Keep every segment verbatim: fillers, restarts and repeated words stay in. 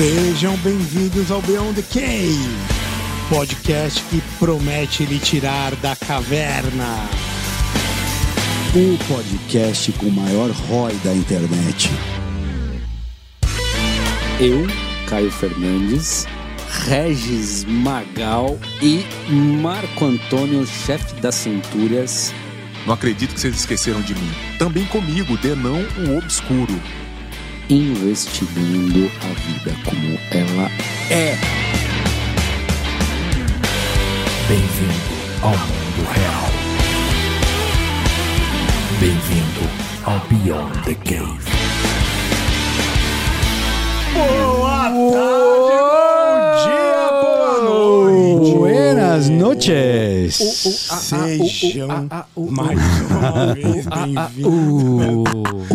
Sejam bem-vindos ao Beyond the Cave, podcast que promete lhe tirar da caverna. O podcast com o maior R O I da internet. Eu, Caio Fernandes, Regis Magal e Marco Antônio, chefe das Centúrias. Não acredito que vocês esqueceram de mim. Também comigo, Denão, o Obscuro. Investigando a vida como ela é. Bem-vindo ao mundo real. Bem-vindo ao Beyond the Cave. Boa tarde, bom dia, boa noite. Buenas noches. Sejam mais uma vez bem-vindos.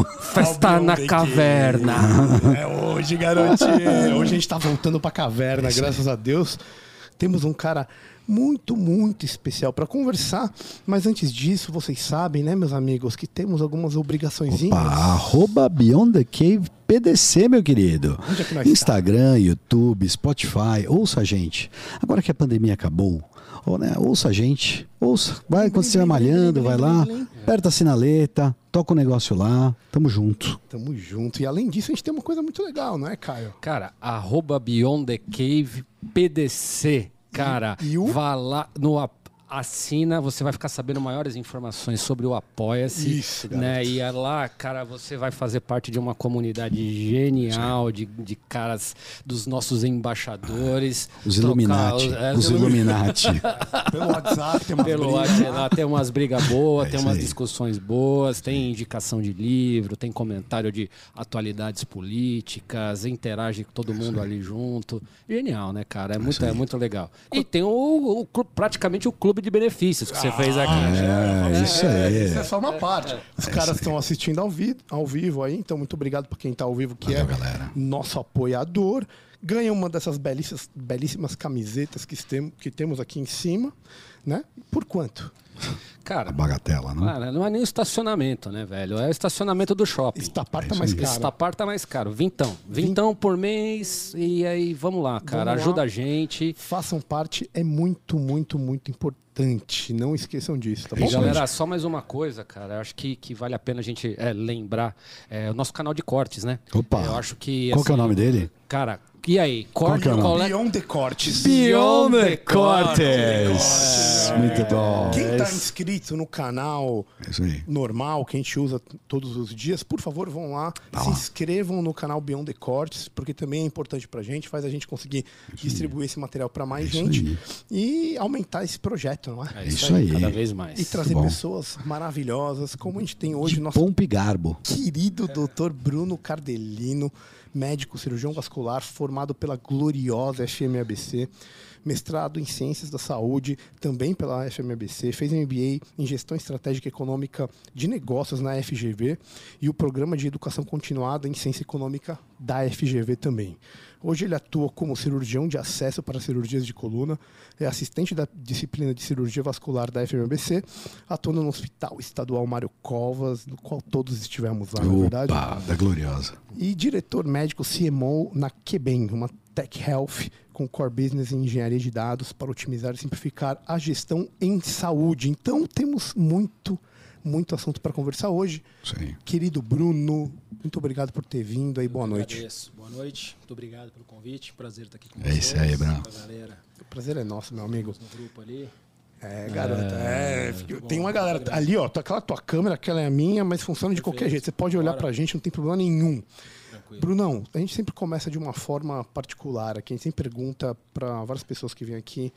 Festa na caverna. É hoje, garotinho. Hoje a gente tá voltando pra caverna, graças a Deus. Temos um cara muito, muito especial para conversar. Mas antes disso, vocês sabem, né, meus amigos, que temos algumas obrigaçõezinhas. Opa, arroba Beyond the Cave P D C, meu querido. Onde é que nós Instagram, tá? YouTube, Spotify. Ouça a gente. Agora que a pandemia acabou, ou, né, ouça a gente. Ouça. Vai, quando você estiver malhando, vai lá, aperta a sinaleta, toca o negócio lá. Tamo junto. Tamo junto. E além disso, a gente tem uma coisa muito legal, não é, Caio? Cara, arroba Beyond the Cave P D C. Cara, E- e o- vá lá no ap- assina, você vai ficar sabendo maiores informações sobre o Apoia-se. Isso, garoto. né? E é lá, cara, você vai fazer parte de uma comunidade genial de, de caras, dos nossos embaixadores. Os trocar Illuminati. é, Os Illuminati. Pelo WhatsApp, tem uma Pelo briga. WhatsApp, lá tem umas brigas boas, É tem isso umas aí. discussões boas, tem indicação de livro, tem comentário de atualidades políticas, interage com todo mundo ali junto. Genial, né, cara? É muito, é muito legal. E tem o, o clube- praticamente o clube de benefícios que você fez aqui. É, isso aí. Isso é só uma parte. Os caras estão assistindo ao, vi ao vivo aí, então muito obrigado por quem está ao vivo, que Valeu, é galera. nosso apoiador. Ganha uma dessas belíssimas, belíssimas camisetas que, tem, que temos aqui em cima, né? Por quanto? Cara, A bagatela, não? cara, não é nem o estacionamento, né, velho? É o estacionamento do shopping. Estapar É tá isso mais aí. caro. Estapar tá mais caro. Vintão. Vintão por mês. E aí, vamos lá, cara. Vamos lá. Ajuda a gente. Façam parte, é muito, muito, muito importante. Não esqueçam disso, tá É bom? E isso galera, só mais uma coisa, cara. Eu acho que, que vale a pena a gente é, lembrar. É, o nosso canal de cortes, né? Opa. Eu acho que. Qual que é o assim, nome dele? Cara, e aí? Qual Corte que é o nome? é? Beyond the Cortes. Beyond the Cortes. Cortes. Muito bom. Quem está inscrito no canal É isso aí. normal, que a gente usa t- todos os dias, por favor, vão lá, Tá se lá. inscrevam no canal Beyond the Cortes, porque também é importante pra gente, faz a gente conseguir distribuir esse material pra mais Isso gente aí. e aumentar esse projeto, não é? É Isso aí. Cada vez mais. E trazer bom. pessoas maravilhosas, como a gente tem hoje, De nosso pompa e garbo. querido doutor Bruno Cardelino, médico cirurgião vascular, formado pela gloriosa F M A B C, mestrado em Ciências da Saúde, também pela F M A B C, fez M B A em Gestão Estratégica Econômica de Negócios na F G V e o Programa de Educação Continuada em Ciência Econômica da F G V também. Hoje ele atua como cirurgião de acesso para cirurgias de coluna, é assistente da disciplina de cirurgia vascular da F M A B C, atuando no Hospital Estadual Mário Covas, no qual todos estivemos lá, na verdade. Opa, da gloriosa. E diretor médico C M O na Quebem, uma Tech Health com core business em engenharia de dados para otimizar e simplificar a gestão em saúde. Então temos muito, muito assunto para conversar hoje. Isso aí. Querido Bruno, muito obrigado por ter vindo aí. Boa noite. Agradeço. Boa noite. Muito obrigado pelo convite. Prazer estar aqui com É vocês. isso aí, Bruno. Com a galera O prazer é nosso, meu amigo. no grupo ali. É, garota. É, fica- bom, tem uma galera obrigado. ali, ó. Tá aquela tua câmera, aquela é a minha, mas funciona de qualquer Perfeito. jeito. Você pode olhar Bora. pra gente, não tem problema nenhum. Tranquilo. Brunão, a gente sempre começa de uma forma particular aqui. A gente sempre pergunta para várias pessoas que vêm aqui.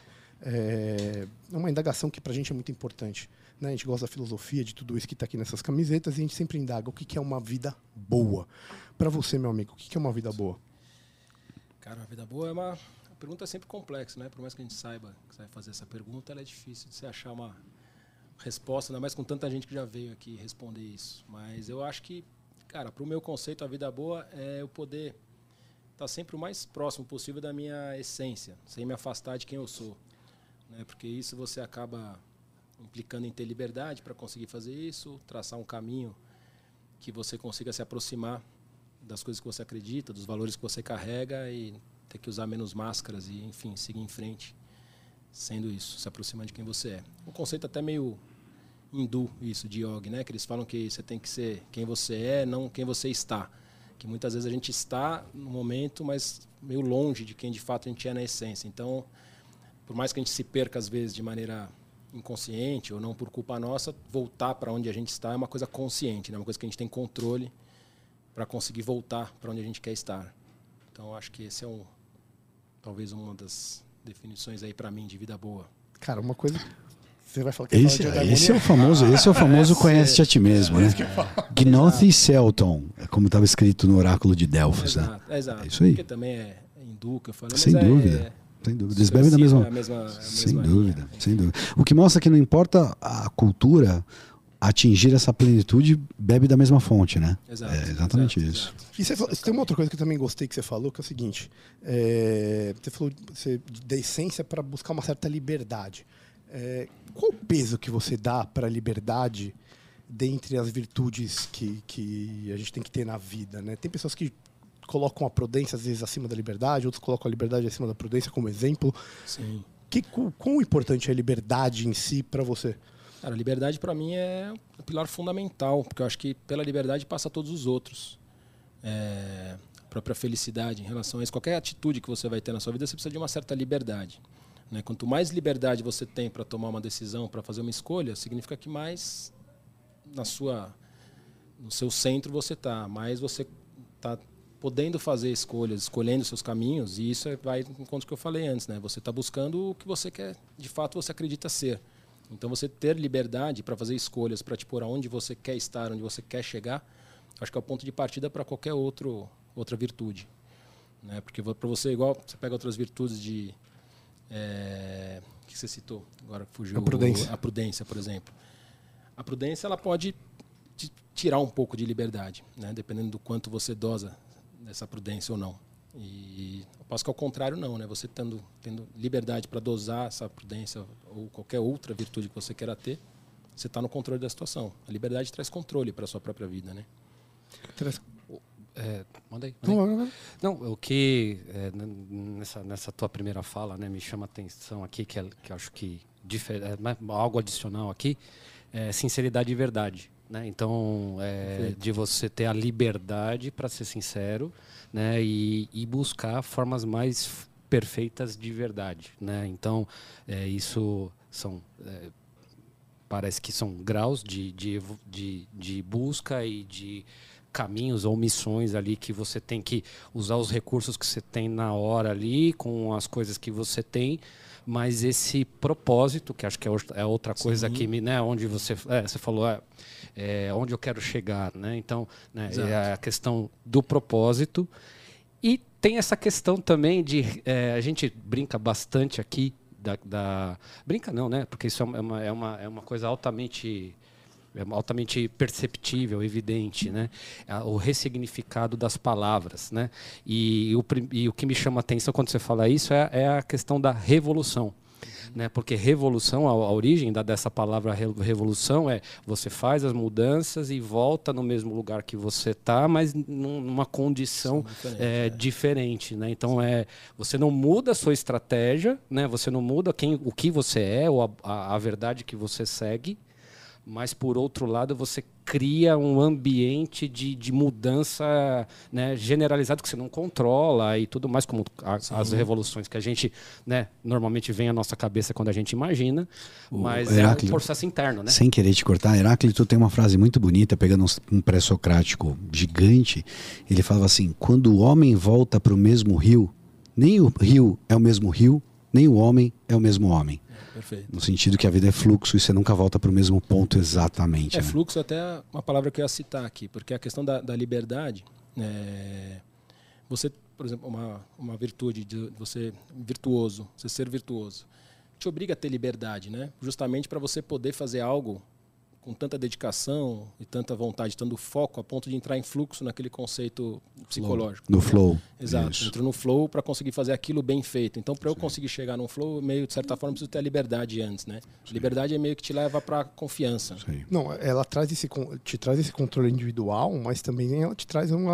É uma indagação que pra gente é muito importante. Né? A gente gosta da filosofia, de tudo isso que tá aqui nessas camisetas. E a gente sempre indaga o que que é uma vida boa. Para você, meu amigo, o que que é uma vida boa? Cara, uma vida boa é uma, uma pergunta sempre complexa, né? Por mais que a gente saiba que você vai fazer essa pergunta, ela é difícil de você achar uma resposta, ainda mais com tanta gente que já veio aqui responder isso. Mas eu acho que, cara, para o meu conceito, a vida boa é eu poder estar sempre o mais próximo possível da minha essência, sem me afastar de quem eu sou. Né? Porque isso você acaba implicando em ter liberdade para conseguir fazer isso, traçar um caminho que você consiga se aproximar das coisas que você acredita, dos valores que você carrega e ter que usar menos máscaras e, enfim, seguir em frente, sendo isso, se aproximar de quem você é. Um conceito até meio hindu, isso, de yoga, né? Que eles falam que você tem que ser quem você é, não quem você está. Que muitas vezes a gente está no momento, mas meio longe de quem de fato a gente é na essência. Então, por mais que a gente se perca às vezes de maneira inconsciente ou não por culpa nossa, voltar para onde a gente está é uma coisa consciente, né? Uma coisa que a gente tem controle para conseguir voltar para onde a gente quer estar. Então, acho que esse é um, talvez uma das definições aí para mim de vida boa. Cara, uma coisa... Você vai falar que Esse, fala de esse é o famoso, esse é o famoso conhece-te a ti mesmo, né? Gnothi Selton, como estava escrito no oráculo de Delfos, né? Exato, exato. É isso aí. Porque também é hindu que eu falo. Sem mas dúvida. É, Sem dúvida. Eles bebem da mesma... É a mesma, é a sem mesma dúvida, linha. sem dúvida. O que mostra que não importa a cultura, atingir essa plenitude bebe da mesma fonte, né? Exato, É exatamente exato, isso. exato. E você falou, tem uma outra coisa que eu também gostei que você falou, que é o seguinte. É, você falou você, da essência para buscar uma certa liberdade. É, qual o peso que você dá para a liberdade dentre as virtudes que, que a gente tem que ter na vida, né? Tem pessoas que colocam a prudência às vezes acima da liberdade, outros colocam a liberdade acima da prudência como exemplo. Sim. Que, quão, quão importante é a liberdade em si para você? Cara, a liberdade para mim é um pilar fundamental, porque eu acho que pela liberdade passa todos os outros. É, a própria felicidade em relação a isso. Qualquer atitude que você vai ter na sua vida, você precisa de uma certa liberdade. Né? Quanto mais liberdade você tem para tomar uma decisão, para fazer uma escolha, significa que mais na sua, no seu centro você está, mais você está podendo fazer escolhas, escolhendo seus caminhos, e isso é, vai em conta do que eu falei antes, né? Você está buscando o que você quer, de fato você acredita ser. Então você ter liberdade para fazer escolhas, para te pôr aonde você quer estar, onde você quer chegar, acho que é o ponto de partida para qualquer outro, outra virtude. Né? Porque para você, igual você pega outras virtudes de... É, que você citou, agora fugiu a prudência. a prudência, por exemplo. A prudência ela pode te tirar um pouco de liberdade, né? Dependendo do quanto você dosa dessa prudência ou não. E eu posso que ao contrário não, né? Você tendo, tendo liberdade para dosar essa prudência ou qualquer outra virtude que você queira ter, você está no controle da situação. A liberdade traz controle para a sua própria vida, né? Traz... É, manda aí. Não, Manda aí. não, não. Não, o que é, nessa, nessa tua primeira fala, né, me chama a atenção aqui, que, é, que eu acho que difer, é, algo adicional aqui, é sinceridade e verdade. Né? Então, é, de você ter a liberdade para ser sincero, né, e, e buscar formas mais perfeitas de verdade. Né? Então, é, isso são... É, parece que são graus de, de, de, de busca e de caminhos ou missões ali que você tem que usar os recursos que você tem na hora ali, com as coisas que você tem, mas esse propósito, que acho que é outra coisa Sim. que me, né, onde você, é, você falou, é, é, onde eu quero chegar, né? Então, né, é a questão do propósito. E tem essa questão também de, é, a gente brinca bastante aqui, da, da brinca não, né? Porque isso é uma, é uma, é uma coisa altamente... é altamente perceptível, evidente, né? O ressignificado das palavras, né? E o, e o que me chama a atenção quando você fala isso é, é a questão da revolução, uhum. né? Porque revolução, a, a origem da, dessa palavra revolução é você faz as mudanças e volta no mesmo lugar que você está, mas num, numa condição diferente, é, é. diferente, né? Então é você não muda a sua estratégia, né? Você não muda quem, o que você é ou a, a, a verdade que você segue. Mas, por outro lado, você cria um ambiente de, de mudança, né, generalizado que você não controla e tudo mais, como a, as revoluções que a gente, né, normalmente vem à nossa cabeça quando a gente imagina, o mas Heráclito, é um processo interno. Né? Sem querer te cortar, Heráclito tem uma frase muito bonita, pegando um, um pré-socrático gigante. Ele falava assim, quando o homem volta para o mesmo rio, nem o rio é o mesmo rio, nem o homem é o mesmo homem. Perfeito. No sentido que a vida é fluxo e você nunca volta para o mesmo ponto exatamente. É, né? Fluxo é até uma palavra que eu ia citar aqui, porque a questão da, da liberdade, é, você, por exemplo, uma, uma virtude de você virtuoso, você ser virtuoso, te obriga a ter liberdade, né? Justamente para você poder fazer algo com tanta dedicação e tanta vontade, tanto foco a ponto de entrar em fluxo naquele conceito psicológico. No flow. Exato, Isso. entro no flow para conseguir fazer aquilo bem feito. Então, para eu conseguir chegar num flow, meio de certa forma, eu preciso ter a liberdade antes, né? Sim. Liberdade é meio que te leva para confiança. Sim. Não, ela traz esse, te traz esse controle individual, mas também ela te traz uma,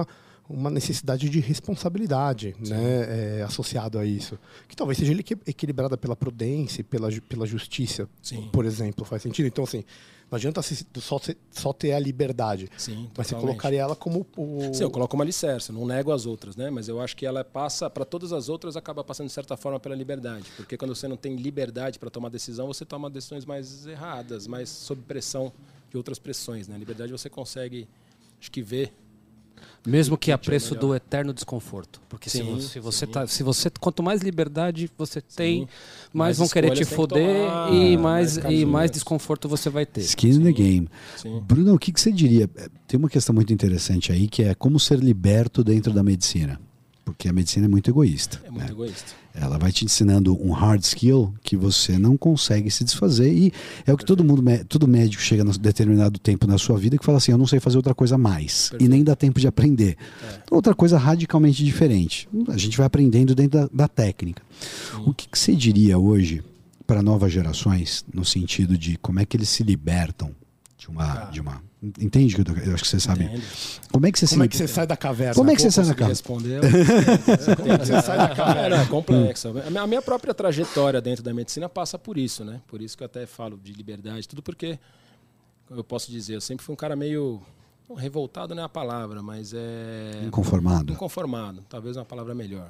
uma necessidade de responsabilidade, né, é, associado a isso, que talvez seja equi- equilibrada pela prudência, pela, ju- pela justiça, Sim. por exemplo, faz sentido? Então, assim, não adianta se- só, ter- só ter a liberdade, Sim, mas você totalmente. colocaria ela como o... Sim, eu coloco uma alicerce, não nego as outras, né? Mas eu acho que ela passa, para todas as outras, acaba passando de certa forma pela liberdade. Porque quando você não tem liberdade para tomar decisão, você toma decisões mais erradas, mais sob pressão de outras pressões, né? A liberdade você consegue, acho que ver. Mesmo que a é preço melhor. do eterno desconforto. Porque se Sim, você, se você sim. tá, se você quanto mais liberdade você tem, mais, Mais vão querer te escolhas tem que foder tomar, e mais mais e caminhos. mais desconforto você vai ter. Skin in the game. Sim. Bruno, o que, que você diria? Tem uma questão muito interessante aí, que é como ser liberto dentro da medicina. Porque a medicina é muito egoísta. É muito né? egoísta. Ela vai te ensinando um hard skill que você não consegue se desfazer. E é o que todo mundo, mé- todo médico chega num determinado tempo na sua vida que fala assim, eu não sei fazer outra coisa mais. E nem dá tempo de aprender. É. Outra coisa radicalmente diferente. A gente vai aprendendo dentro da, da técnica. O que, que você diria hoje para novas gerações, no sentido de como é que eles se libertam de uma... De uma entende? que Eu, tô- eu acho que você sabe. Entendo. Como é que você Como se é que você sai da caverna? Como é que você sai da Consegui caverna? responder. Você sai da caverna? É, é complexo. A minha- a minha própria trajetória dentro da medicina passa por isso, né? Por isso que eu até falo de liberdade, tudo porque, eu posso dizer, eu sempre fui um cara meio não, revoltado, não é a palavra, mas é Inconformado. inconformado, talvez uma palavra melhor,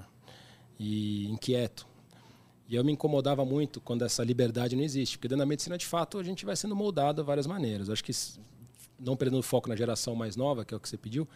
e inquieto. E eu me incomodava muito quando essa liberdade não existe, porque dentro da medicina, de fato, a gente vai sendo moldado de várias maneiras. Eu acho que, não perdendo foco na geração mais nova, que é o que você pediu,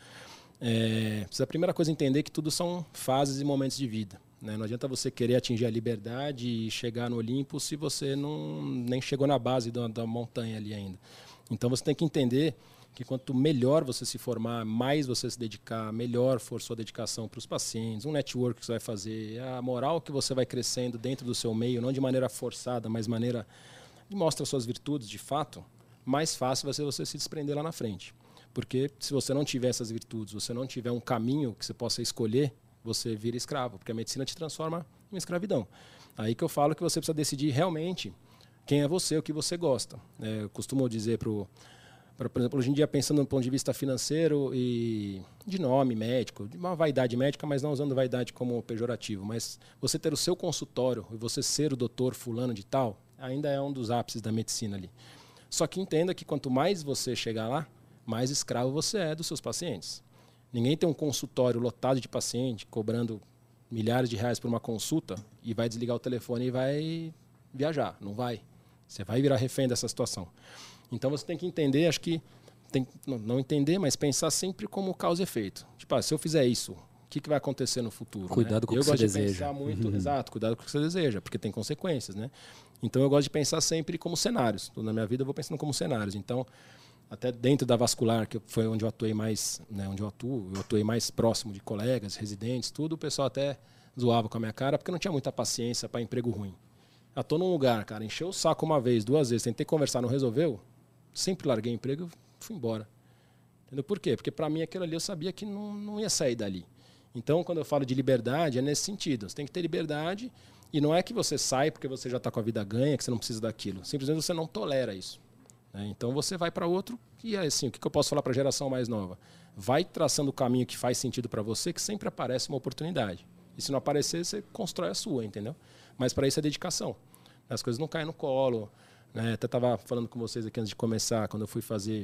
é, precisa a primeira coisa entender que tudo são fases e momentos de vida. Né? Não adianta você querer atingir a liberdade e chegar no Olimpo se você não, nem chegou na base da, da montanha ali ainda. Então você tem que entender que quanto melhor você se formar, mais você se dedicar, melhor for sua dedicação para os pacientes, um network que você vai fazer, a moral que você vai crescendo dentro do seu meio, não de maneira forçada, mas maneira que mostra suas virtudes de fato, mais fácil vai ser você se desprender lá na frente. Porque se você não tiver essas virtudes, você não tiver um caminho que você possa escolher, você vira escravo, porque a medicina te transforma em escravidão. Aí que eu falo que você precisa decidir realmente quem é você, o que você gosta. É, eu costumo dizer para o Por exemplo, hoje em dia, pensando do ponto de vista financeiro e de nome médico, de uma vaidade médica, mas não usando vaidade como pejorativo, mas você ter o seu consultório e você ser o doutor fulano de tal, ainda é um dos ápices da medicina ali. Só que entenda que quanto mais você chegar lá, mais escravo você é dos seus pacientes. Ninguém tem um consultório lotado de paciente, cobrando milhares de reais por uma consulta e vai desligar o telefone e vai viajar. Não vai. Você vai virar refém dessa situação. Então você tem que entender, acho que tem, não entender, mas pensar sempre como causa e efeito. Tipo, ah, se eu fizer isso, o que, que vai acontecer no futuro? Cuidado né? com o eu que você gosto de deseja. pensar muito, uhum. Exato, cuidado com o que você deseja, porque tem consequências, né? Então eu gosto de pensar sempre como cenários. Na minha vida eu vou pensando como cenários. Então, até dentro da vascular, que foi onde eu atuei mais, né, onde eu atuo, eu atuei mais próximo de colegas, residentes, tudo, o pessoal até zoava com a minha cara, porque não tinha muita paciência para emprego ruim. Eu tô num lugar, cara, encheu o saco uma vez, duas vezes, tentei conversar, não resolveu, sempre larguei o emprego e fui embora. Entendeu? Por quê? Porque para mim aquilo ali eu sabia que não, não ia sair dali. Então, quando eu falo de liberdade, é nesse sentido. Você tem que ter liberdade e não é que você sai porque você já está com a vida ganha, que você não precisa daquilo. Simplesmente você não tolera isso. Né? Então, você vai para outro e, assim, o que eu posso falar para a geração mais nova? Vai traçando o caminho que faz sentido para você, que sempre aparece uma oportunidade. E se não aparecer, você constrói a sua, entendeu? Mas para isso é dedicação. As coisas não caem no colo. Né? Até estava falando com vocês aqui antes de começar, quando eu fui fazer...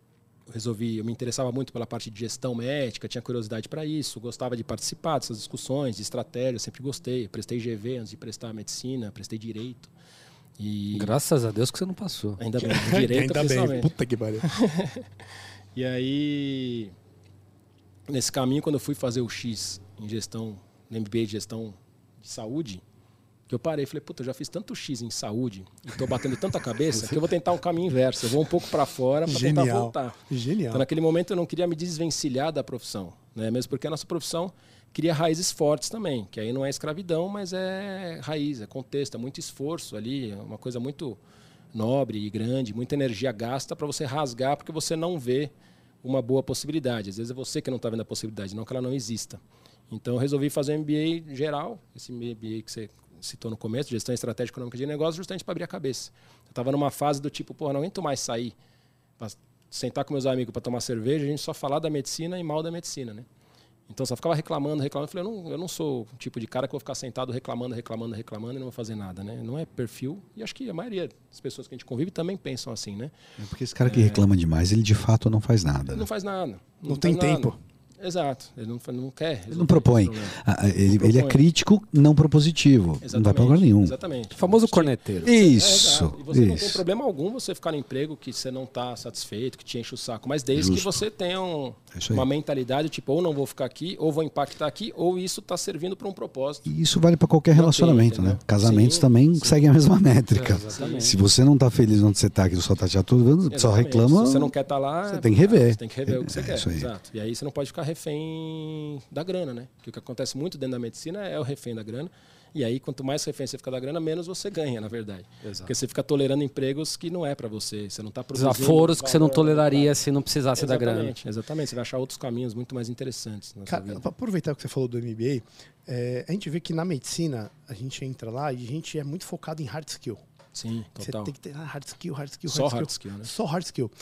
Eu resolvi, eu me interessava muito pela parte de gestão médica, tinha curiosidade para isso, gostava de participar dessas discussões, de estratégia, sempre gostei. Prestei G V antes de prestar medicina, prestei direito. E... Graças a Deus que você não passou. Ainda bem, direito Ainda bem, principalmente. puta que pariu. E aí, nesse caminho, quando eu fui fazer o X em gestão, no M B A de gestão de saúde, que eu parei e falei, puta, eu já fiz tanto X em saúde e tô batendo tanta cabeça que eu vou tentar um caminho inverso. Eu vou um pouco para fora para tentar voltar. Genial. Então, naquele momento, eu não queria me desvencilhar da profissão, né? Mesmo porque a nossa profissão cria raízes fortes também, que aí não é escravidão, mas é raiz, é contexto, é muito esforço ali, é uma coisa muito nobre e grande, muita energia gasta para você rasgar porque você não vê uma boa possibilidade. Às vezes é você que não está vendo a possibilidade, não que ela não exista. Então, eu resolvi fazer um M B A geral, esse M B A que você citou no começo, gestão estratégica econômica de negócios, justamente para abrir a cabeça. Eu estava numa fase do tipo, pô, não aguento mais sair, para sentar com meus amigos para tomar cerveja, a gente só falar da medicina e mal da medicina, né? Então só ficava reclamando, reclamando. Eu falei, eu não, eu não sou o tipo de cara que vou ficar sentado reclamando, reclamando, reclamando e não vou fazer nada, né? Não é perfil. E acho que a maioria das pessoas que a gente convive também pensam assim, né? É porque esse cara que reclama demais, ele de fato não faz nada. Ele Né? não faz nada. Não, Não tem faz tempo. nada. Exato. Ele não, não quer. Ele não propõe. Ah, ele, Não ele é propõe. crítico, não propositivo. Exatamente, não vai pra lugar nenhum. Exatamente. O famoso corneteiro. Isso. É, exato. E você não tem isso. problema algum você ficar no emprego que você não está satisfeito, que te enche o saco. Mas desde Justo. que você tenha um, É isso aí. uma mentalidade, tipo, ou não vou ficar aqui, ou vou impactar aqui, ou isso está servindo para um propósito. E isso vale para qualquer relacionamento, entendeu? né? Casamentos Sim, também sim. seguem a mesma métrica. É, exatamente. Se você não tá feliz onde você tá, que só tá te atuando, só Exatamente. reclama. Se você não quer estar lá, você tem que rever. Você tem que rever o que você É, quer. isso aí. Exato. E aí você não pode ficar refém da grana, né? Porque o que acontece muito dentro da medicina é o refém da grana. E aí, quanto mais refém você fica da grana, menos você ganha, na verdade. Exato. Porque você fica tolerando empregos que não é para você. Você não está produzindo Desaforos que você não valor toleraria adequado. se não precisasse da grana. Exatamente, exatamente. Você vai achar outros caminhos muito mais interessantes na Cara, sua vida. pra aproveitar o que você falou do M B A, é, a gente vê que na medicina a gente entra lá e a gente é muito focado em hard skill. Sim, Você total. tem que ter ah, hard skill, hard skill, Só hard hard skill. skill, né? Só hard skill.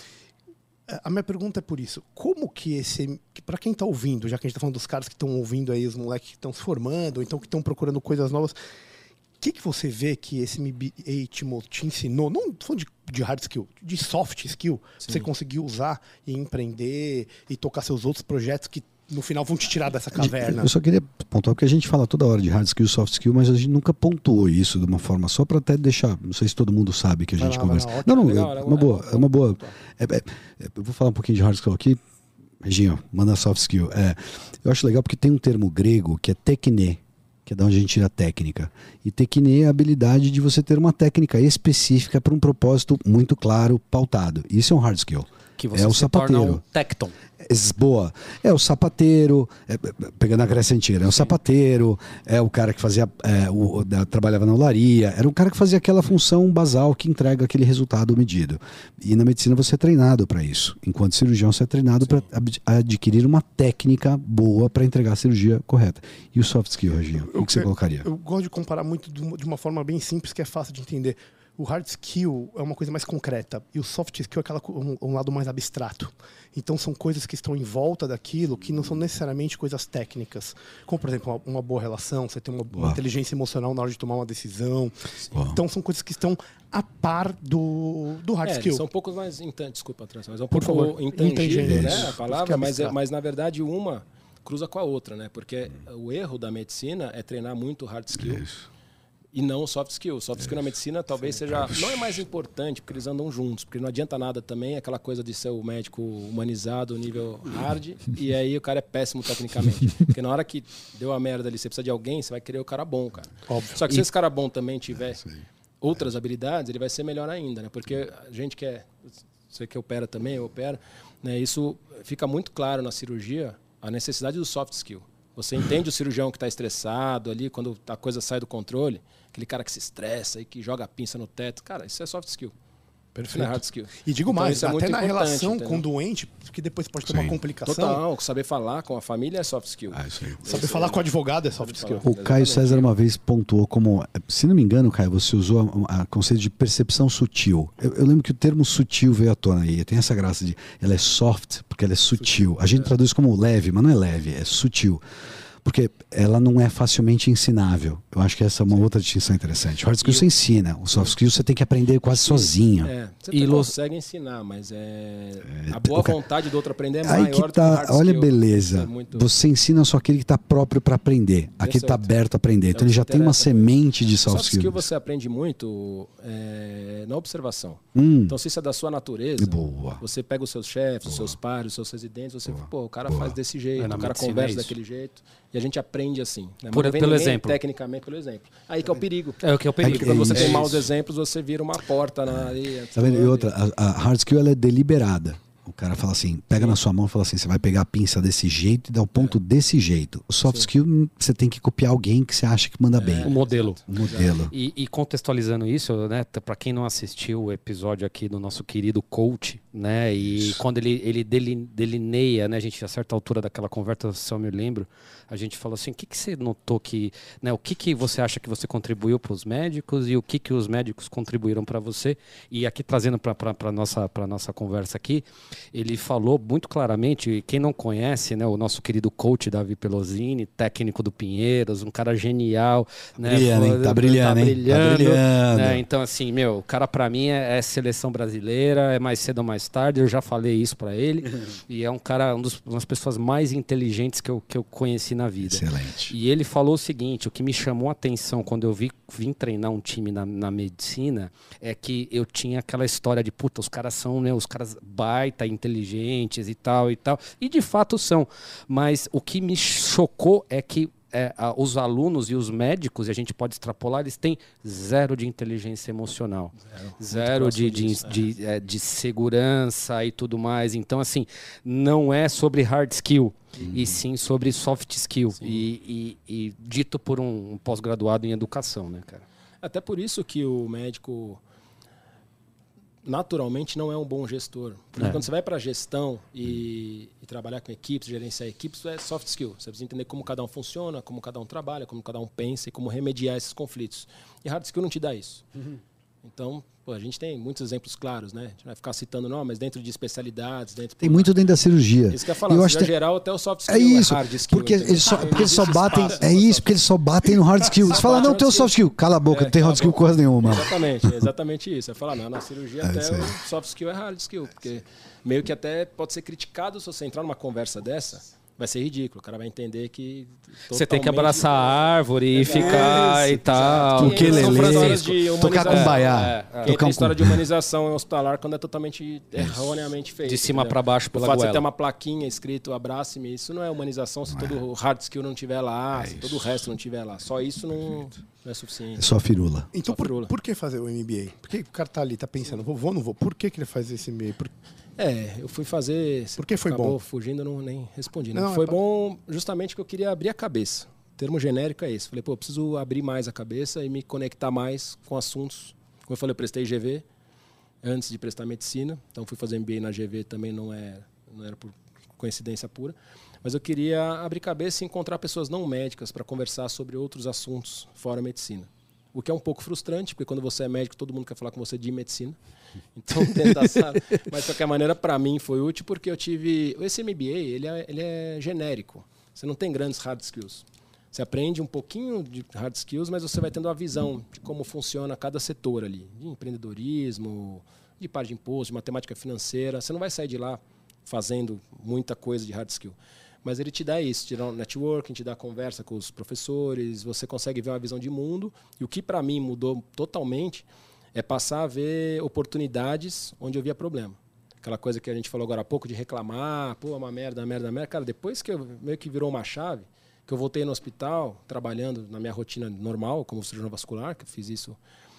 A minha pergunta é por isso. Como que esse... Que para quem está ouvindo, já que a gente está falando dos caras que estão ouvindo aí, os moleques que estão se formando, ou então que estão procurando coisas novas, o que, que você vê que esse M B A te, mo- te ensinou? Não tô falando de, de hard skill, de soft skill. Sim. Você conseguir usar e empreender e tocar seus outros projetos que no final vão te tirar dessa caverna. Eu só queria pontuar, porque a gente fala toda hora de hard skill, soft skill, mas a gente nunca pontuou isso de uma forma só para até deixar, não sei se todo mundo sabe que a Vai gente lá, vai conversa. lá, Não, não, Legal, é legal, uma boa, legal. é uma boa. É, é, é, eu vou falar um pouquinho de hard skill aqui. Reginho, manda soft skill. É, eu acho legal porque tem um termo grego que é tekne, que é de onde a gente tira a técnica. E tekne é a habilidade de você ter uma técnica específica para um propósito muito claro, pautado. Isso é um hard skill. Que você é o se torna sapateiro. um tecton. É, boa. É o sapateiro, é, pegando a Grécia Antiga, é o sapateiro, é o cara que fazia, é, o, o, da- trabalhava na olaria, era um cara que fazia aquela função basal que entrega aquele resultado medido. E na medicina você é treinado para isso. Enquanto cirurgião, você é treinado para adquirir uma técnica boa para entregar a cirurgia correta. E o soft skill, Reginho, o que, que você eu- colocaria? Eu gosto de comparar muito de uma- de uma forma bem simples, que é fácil de entender. O hard skill é uma coisa mais concreta e o soft skill é aquela, co- um, um lado mais abstrato. Então são coisas que estão em volta daquilo que não são necessariamente coisas técnicas. Como, por exemplo, uma, uma boa relação, você tem uma, uma Boa. inteligência emocional na hora de tomar uma decisão. Boa. Então são coisas que estão a par do, do hard É, skill. são um pouco mais intan- desculpa, Trans, mas é um Por pouco favor. intangível, Intangível. né, Isso. a Isso que palavra, é mas, é- abstrato. mas na verdade uma cruza com a outra, né? Porque o erro da medicina é treinar muito hard skill Isso. e não o soft skill. O soft skill na medicina talvez seja não é mais importante porque eles andam juntos, porque não adianta nada também aquela coisa de ser o médico humanizado, nível hard, e aí o cara é péssimo tecnicamente. Porque na hora que deu a merda ali, você precisa de alguém, você vai querer o cara bom, cara. Óbvio. Só que se esse cara bom também tiver outras habilidades, ele vai ser melhor ainda, né? Porque a gente que é, você que opera também, eu opero, né? Isso fica muito claro na cirurgia, a necessidade do soft skill. Você entende o cirurgião que está estressado ali, quando a coisa sai do controle, aquele cara que se estressa e que joga a pinça no teto. Cara, isso é soft skill. Isso não é hard skill. E digo Então, mais, isso é até muito na importante, relação entendeu? com o doente, porque depois pode ter uma Sim. complicação. Total, saber falar com a família é soft skill. Ah, isso aí. Saber falar com o advogado é soft skill. O Caio César uma vez pontuou como, se não me engano, Caio, você usou o conceito de percepção sutil. Eu, eu lembro que o termo sutil veio à tona aí. Tem essa graça de ela é soft porque ela é sutil. A gente traduz como leve, mas não é leve, é sutil. Porque ela não é facilmente ensinável. Eu acho que essa é uma outra distinção interessante. O hard skill você ensina, o soft skill você tem que aprender quase sozinho. É, você E até lo- consegue ensinar, mas é, a boa o cara- vontade do outro aprender é Aí maior que do que o tá, hard olha a skill. beleza. É muito- Você ensina só aquele que está próprio para aprender, aquele que está certo. aberto a aprender. Então É o ele que já tem uma interessa. semente de soft Soft skill. skill você aprende muito é, na observação. Hum, Então, se isso é da sua natureza, boa. você pega os seus chefes, os seus pares, os seus residentes, você pô, o cara faz desse jeito, É, na o cara medicina conversa é isso. daquele jeito, e a gente aprende assim. Né? Por- Não vem pelo ninguém exemplo. Tecnicamente, pelo exemplo. Aí que é o perigo. É o que eu Porque perigo. quando você É tem isso. maus exemplos, você vira uma porta na areia. Tá vendo? E outra, a, a hard skill ela é deliberada. O cara fala assim, pega na sua mão e fala assim, você vai pegar a pinça desse jeito e dar o ponto desse jeito. O soft skill, hum, você tem que copiar alguém que você acha que manda bem. O modelo. O modelo. E, e contextualizando isso, né, para quem não assistiu o episódio aqui do nosso querido coach, né, e quando ele, ele deli- delineia, né, a gente a certa altura daquela conversa, se eu me lembro, a gente falou assim, o que, que você notou que, né, o que, que você acha que você contribuiu para os médicos e o que, que os médicos contribuíram para você? E aqui trazendo para a nossa, para nossa conversa aqui, ele falou muito claramente, quem não conhece, né, o nosso querido coach Davi Pelosini, técnico do Pinheiros, um cara genial. Né, brilhando, hein? Tá brilhando, tá hein? brilhando, tá brilhando. Né, então, assim, meu, o cara pra mim é, é seleção brasileira, é mais cedo ou mais tarde, eu já falei isso pra ele, e é um cara, um dos, uma das pessoas mais inteligentes que eu, que eu conheci na vida. Excelente. E ele falou o seguinte, o que me chamou a atenção quando eu vi, vim treinar um time na, na medicina, é que eu tinha aquela história de, puta, os caras são, né, os caras baita, inteligentes e tal e tal, e de fato são, mas o que me chocou é que É, a, os alunos e os médicos, e a gente pode extrapolar, eles têm zero de inteligência emocional, zero, zero de, de, disso, de, de, é, de segurança e tudo mais. Então, assim, não é sobre hard skill, uhum. e sim sobre soft skill, e, e, e dito por um, um pós-graduado em educação, né, cara? Até por isso que o médico naturalmente não é um bom gestor. Porque é. quando você vai para a gestão e, e trabalhar com equipes, gerenciar equipes, é soft skill. Você precisa entender como cada um funciona, como cada um trabalha, como cada um pensa e como remediar esses conflitos. E hard skill não te dá isso. Uhum. Então, pô, a gente tem muitos exemplos claros, né? A gente vai ficar citando, não, mas dentro de especialidades... Dentro, tem muito dentro da cirurgia. Isso que eu ia falar, eu seja acho geral até o soft skill, é isso, é hard skill. Porque eles só, porque eles só batem... espaço, é isso, porque eles só batem no hard skill. Você fala, não, tem o soft skill. Cala a boca, é, não tem hard skill coisa nenhuma. Exatamente, exatamente isso. Eu falar, não, na cirurgia é, até sei. o soft skill é hard skill, porque meio que até pode ser criticado se você entrar numa conversa dessa, vai ser ridículo. O cara vai entender que... Você tem que abraçar a árvore e ficar é, e tal. O que lelê, tocar com baiá. É, é. Tem a história de humanização hospitalar quando é totalmente erroneamente feito. De cima para baixo pela goela. O fato goela. de você ter uma plaquinha escrito abrace-me, isso não é humanização se não todo o hard skill não estiver lá, é se todo o resto não estiver lá. Só isso não, não é suficiente. É só firula. Então só por, firula. por que fazer o M B A? Por que o cara tá ali, tá pensando, vou, vou ou não vou? Por que, que ele faz esse M B A? Por... É, eu fui fazer... Por que foi acabou bom? fugindo, eu não, nem respondi. Né? Não, foi é pra... bom justamente porque eu queria abrir a cabeça. O termo genérico é esse. Falei, pô, eu preciso abrir mais a cabeça e me conectar mais com assuntos. Como eu falei, eu prestei G V antes de prestar medicina. Então fui fazer M B A na G V também, não, é, não era por coincidência pura. Mas eu queria abrir cabeça e encontrar pessoas não médicas para conversar sobre outros assuntos fora a medicina. O que é um pouco frustrante, porque quando você é médico, todo mundo quer falar com você de medicina. Então, tenta, sabe? Mas, de qualquer maneira, para mim foi útil porque eu tive... Esse M B A, ele é, ele é genérico. Você não tem grandes hard skills. Você aprende um pouquinho de hard skills, mas você vai tendo a visão de como funciona cada setor ali. De empreendedorismo, de parte de imposto, de matemática financeira. Você não vai sair de lá fazendo muita coisa de hard skill. Mas ele te dá isso, te dá um networking, te dá conversa com os professores, você consegue ver uma visão de mundo. E o que para mim mudou totalmente é passar a ver oportunidades onde eu via problema. Aquela coisa que a gente falou agora há pouco de reclamar, pô, uma merda, uma merda, uma merda. Cara, depois que eu, meio que virou uma chave, que eu voltei no hospital, trabalhando na minha rotina normal, como cirurgião vascular, que eu fiz isso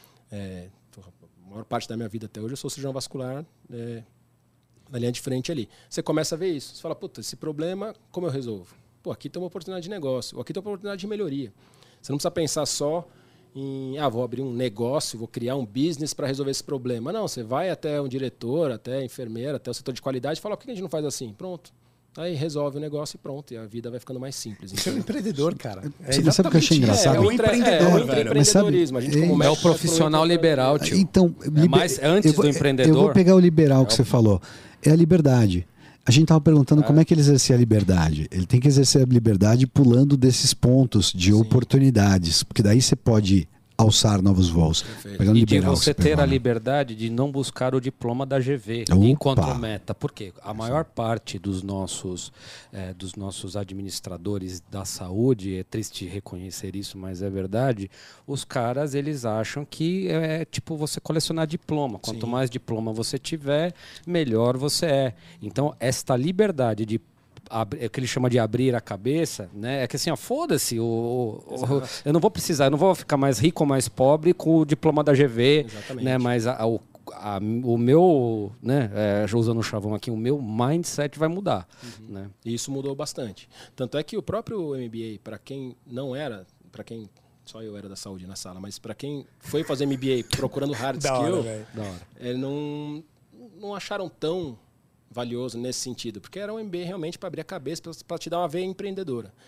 é, a maior parte da minha vida até hoje, eu sou cirurgião vascular, é, na linha de frente ali. Você começa a ver isso. Você fala, puta, esse problema, como eu resolvo? Pô, aqui tem uma oportunidade de negócio, ou aqui tem uma oportunidade de melhoria. Você não precisa pensar só em, ah, vou abrir um negócio, vou criar um business para resolver esse problema. Não, você vai até um diretor, até a enfermeira, até o setor de qualidade e fala, por que a gente não faz assim? Pronto. Aí resolve o negócio e pronto, e a vida vai ficando mais simples. Você é um empreendedor, cara. É você sabe o que eu achei engraçado? É, é um empreendedor, é, é um velho. empreendedorismo. A gente, como é o profissional liberal, tio. Então, é mais antes vou, do empreendedor. Eu vou pegar o liberal que é você falou. É a liberdade. A gente estava perguntando é. como é que ele exercia a liberdade. Ele tem que exercer a liberdade pulando desses pontos de Sim. oportunidades, porque daí você pode alçar novos voos. E liberal, de você ter pegou, a liberdade de não buscar o diploma da G V Opa. enquanto meta. Por quê? A maior parte dos nossos, é, dos nossos administradores da saúde, é triste reconhecer isso, mas é verdade, os caras eles acham que é tipo você colecionar diploma. Quanto Sim. mais diploma você tiver, melhor você é. Então, esta liberdade de é o que ele chama de abrir a cabeça, né? É que assim, ó, foda-se, o, o, eu não vou precisar, eu não vou ficar mais rico ou mais pobre com o diploma da G V, Exatamente. né? Mas a, a, a, o meu, né? É, já usando o chavão aqui, o meu mindset vai mudar, uhum. né? E isso mudou bastante. Tanto é que o próprio M B A, para quem não era, para quem só eu era da saúde na sala, mas para quem foi fazer M B A procurando hard skill, da hora, é, não, não acharam tão valioso nesse sentido, porque era um M B A realmente para abrir a cabeça, para te dar uma veia empreendedora.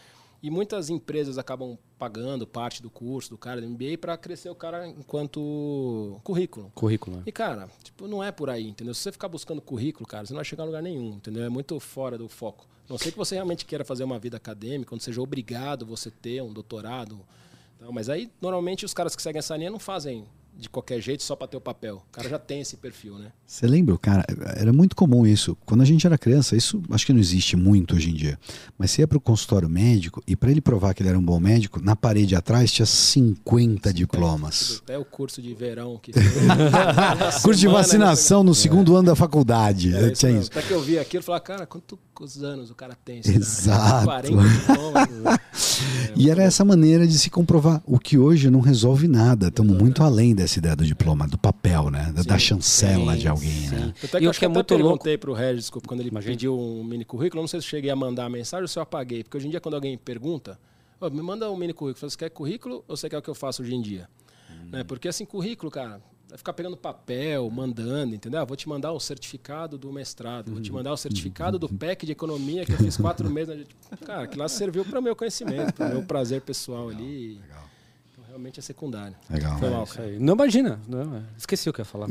E muitas empresas acabam pagando parte do curso do cara do M B A para crescer o cara enquanto currículo. Currículo, né? E, cara, tipo, não é por aí, entendeu? Se você ficar buscando currículo, cara, você não vai chegar a lugar nenhum, entendeu? É muito fora do foco. A não sei que você realmente queira fazer uma vida acadêmica, onde seja obrigado você ter um doutorado. Tá? Mas aí, normalmente, os caras que seguem essa linha não fazem de qualquer jeito só para ter o papel. O cara já tem esse perfil, né? Você lembra, cara? Era muito comum isso. Quando a gente era criança, isso acho que não existe muito hoje em dia. Mas você ia para o consultório médico e para ele provar que ele era um bom médico, na parede atrás tinha cinquenta diplomas. Até o curso de verão. Que curso de vacinação no segundo é. ano da faculdade. É, tinha isso. Até que eu vi aquilo e falei, cara, quantos anos o cara tem? Será? Exato. quarenta diplomas. É, e era essa maneira de se comprovar. O que hoje não resolve nada. Estamos muito além dessa ideia do diploma, do papel, né? Da, sim, da chancela sim, de alguém, sim. né? Até que eu acho que é muito perguntei para o Regis, desculpa, quando ele Imagina. pediu um mini currículo, não sei se eu cheguei a mandar a mensagem ou se eu apaguei, porque hoje em dia quando alguém pergunta, oh, me manda um mini currículo, você quer currículo ou você quer o que eu faço hoje em dia? Hum. Né? Porque assim, currículo, cara, vai ficar pegando papel, mandando, entendeu? Ah, vou te mandar o certificado do mestrado, vou te mandar o certificado do P E C de economia que eu fiz quatro meses. Cara, que lá serviu para o meu conhecimento, para o meu prazer pessoal legal, ali. Legal. Então, realmente é secundário. Legal. Foi mal, cara. Não imagina. Não, esqueci o que eu ia falar.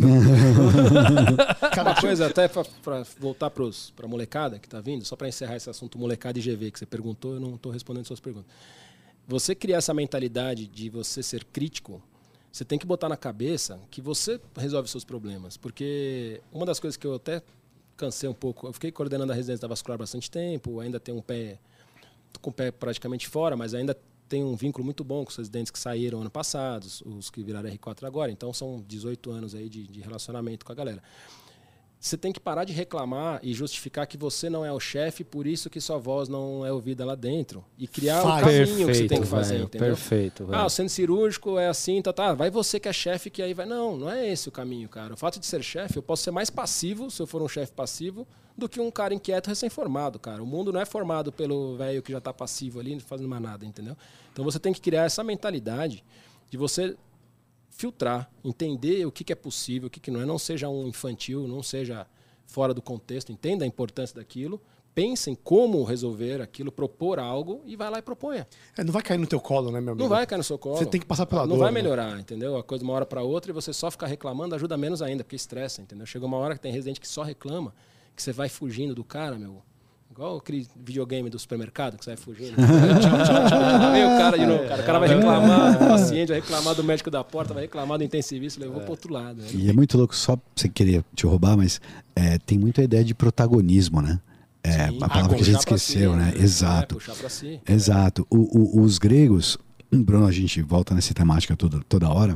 Uma coisa, até para voltar para a molecada que está vindo, só para encerrar esse assunto molecada e G V que você perguntou, eu não estou respondendo suas perguntas. Você criar essa mentalidade de você ser crítico, você tem que botar na cabeça que você resolve seus problemas. Porque uma das coisas que eu até cansei um pouco, eu fiquei coordenando a residência da vascular bastante tempo, ainda tenho um pé, tô com o pé praticamente fora, mas ainda tenho um vínculo muito bom com os residentes que saíram ano passado, os que viraram R quatro agora. Então são dezoito anos aí de, de relacionamento com a galera. Você tem que parar de reclamar e justificar que você não é o chefe, por isso que sua voz não é ouvida lá dentro. E criar o caminho perfeito, que você tem que fazer, velho, entendeu? Perfeito, velho. Ah, o centro cirúrgico é assim, tá, tá. Vai você que é chefe que aí vai... Não, não é esse o caminho, cara. O fato de ser chefe, eu posso ser mais passivo, se eu for um chefe passivo, do que um cara inquieto recém-formado, cara. O mundo não é formado pelo velho que já tá passivo ali, não fazendo mais nada, entendeu? Então você tem que criar essa mentalidade de você filtrar, entender o que, que é possível, o que, que não é. Não seja um infantil, não seja fora do contexto, entenda a importância daquilo, pense em como resolver aquilo, propor algo e vai lá e proponha. É, não vai cair no teu colo, né, meu amigo? Não vai cair no seu colo. Você tem que passar pela não dor. Não vai né? melhorar, entendeu? A coisa de uma hora para outra e você só ficar reclamando ajuda menos ainda, porque estressa, entendeu? Chega uma hora que tem residente que só reclama, que você vai fugindo do cara, meu... Igual aquele videogame do supermercado que você vai fugindo. tchau, tchau, tchau. Vem o cara de novo. Cara. O cara vai reclamar do paciente, vai reclamar do médico da porta, vai reclamar do intensivista, levou é. para outro lado. Né? E é muito louco, só você queria te roubar, mas é, tem muita ideia de protagonismo, né? É, Sim, a palavra ah, que a gente esqueceu, si, né? né? Exato. É, puxar pra si. Exato. O, o, os gregos, Bruno, a gente volta nessa temática toda, toda hora.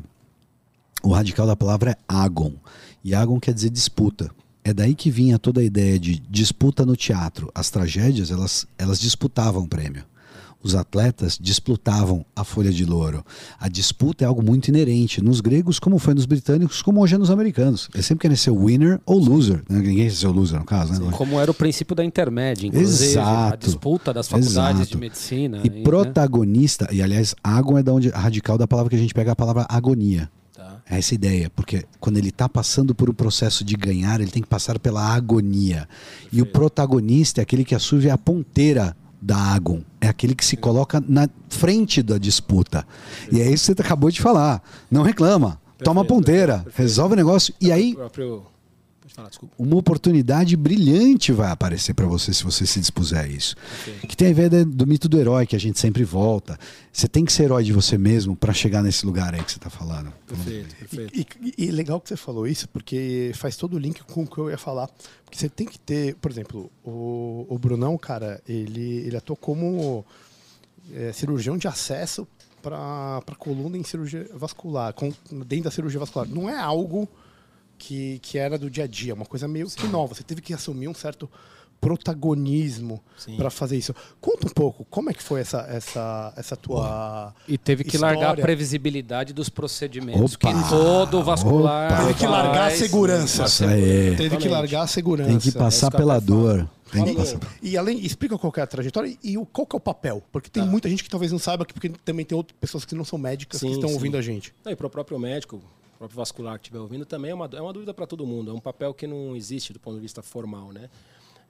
O radical da palavra é agon. E agon quer dizer disputa. É daí que vinha toda a ideia de disputa no teatro. As tragédias, elas, elas disputavam o prêmio. Os atletas disputavam a folha de louro. A disputa é algo muito inerente nos gregos, como foi nos britânicos, como hoje é nos americanos. Eles sempre querem ser winner ou loser. Ninguém quer ser o loser, no caso. Né? Como era o princípio da intermédia, inclusive. Exato. A disputa das faculdades Exato. de medicina. E, e protagonista, né? E aliás, agon é da onde, radical da palavra que a gente pega a palavra agonia. É essa ideia, porque quando ele está passando por um processo de ganhar, ele tem que passar pela agonia. E o protagonista é aquele que assume a ponteira da agon. É aquele que se coloca na frente da disputa. E é isso que você acabou de falar. Não reclama, perfeito, toma a ponteira, perfeito, perfeito. resolve o negócio e aí... Próprio... Falar, uma oportunidade brilhante vai aparecer para você se você se dispuser a isso. Okay. Que tem a ideia do mito do herói, que a gente sempre volta. Você tem que ser herói de você mesmo para chegar nesse lugar aí que você está falando. Perfeito, perfeito. E, e, e legal que você falou isso, porque faz todo o link com o que eu ia falar. Porque você tem que ter, por exemplo, o, o Brunão, cara, ele, ele atuou como é, cirurgião de acesso para a coluna em cirurgia vascular, com, dentro da cirurgia vascular. Não é algo... Que, que era do dia a dia, uma coisa meio Sim. que nova. Você teve que assumir um certo protagonismo para fazer isso. Conta um pouco, como é que foi essa, essa, essa tua E teve que história? largar a previsibilidade dos procedimentos, Opa, que todo vascular opa, Teve que largar a segurança. Isso aí. Teve que largar a segurança. Tem que passar pela dor. Tem que e, passar. e além, explica qual que é a trajetória e o, qual que é o papel. Porque tem ah. muita gente que talvez não saiba, porque também tem outras pessoas que não são médicas sim, que estão sim. ouvindo a gente. Não, e para o próprio médico, o próprio vascular que estiver ouvindo, também é uma, é uma dúvida para todo mundo. É um papel que não existe do ponto de vista formal, né?